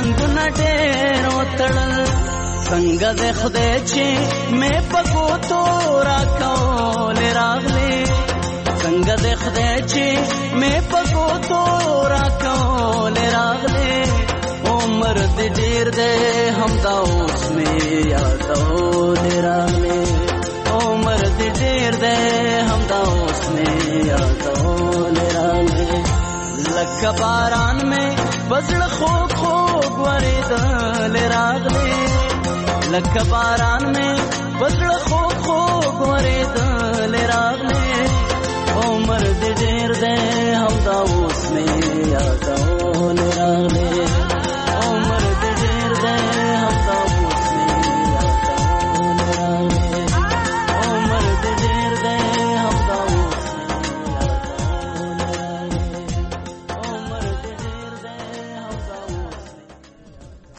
Speaker 17: بندونه ډېر وتړل څنګه د خدای چې مې پکو تو راکول راغلې څنګه د خدای چې مې پکو تو راکول راغلې عمر دې ډېر دې همدا اوس مې یادول راغلې عمر دې ډېر دې همدا اوس مې یادول راغلې لکه باران مې بزړه خوږ خوږ ورېدل راغلې لکه باران مې بزړه خوږ خوږ ورېدل راغلې عمر دې ډېر دې همدا اوس مې یادول راغلې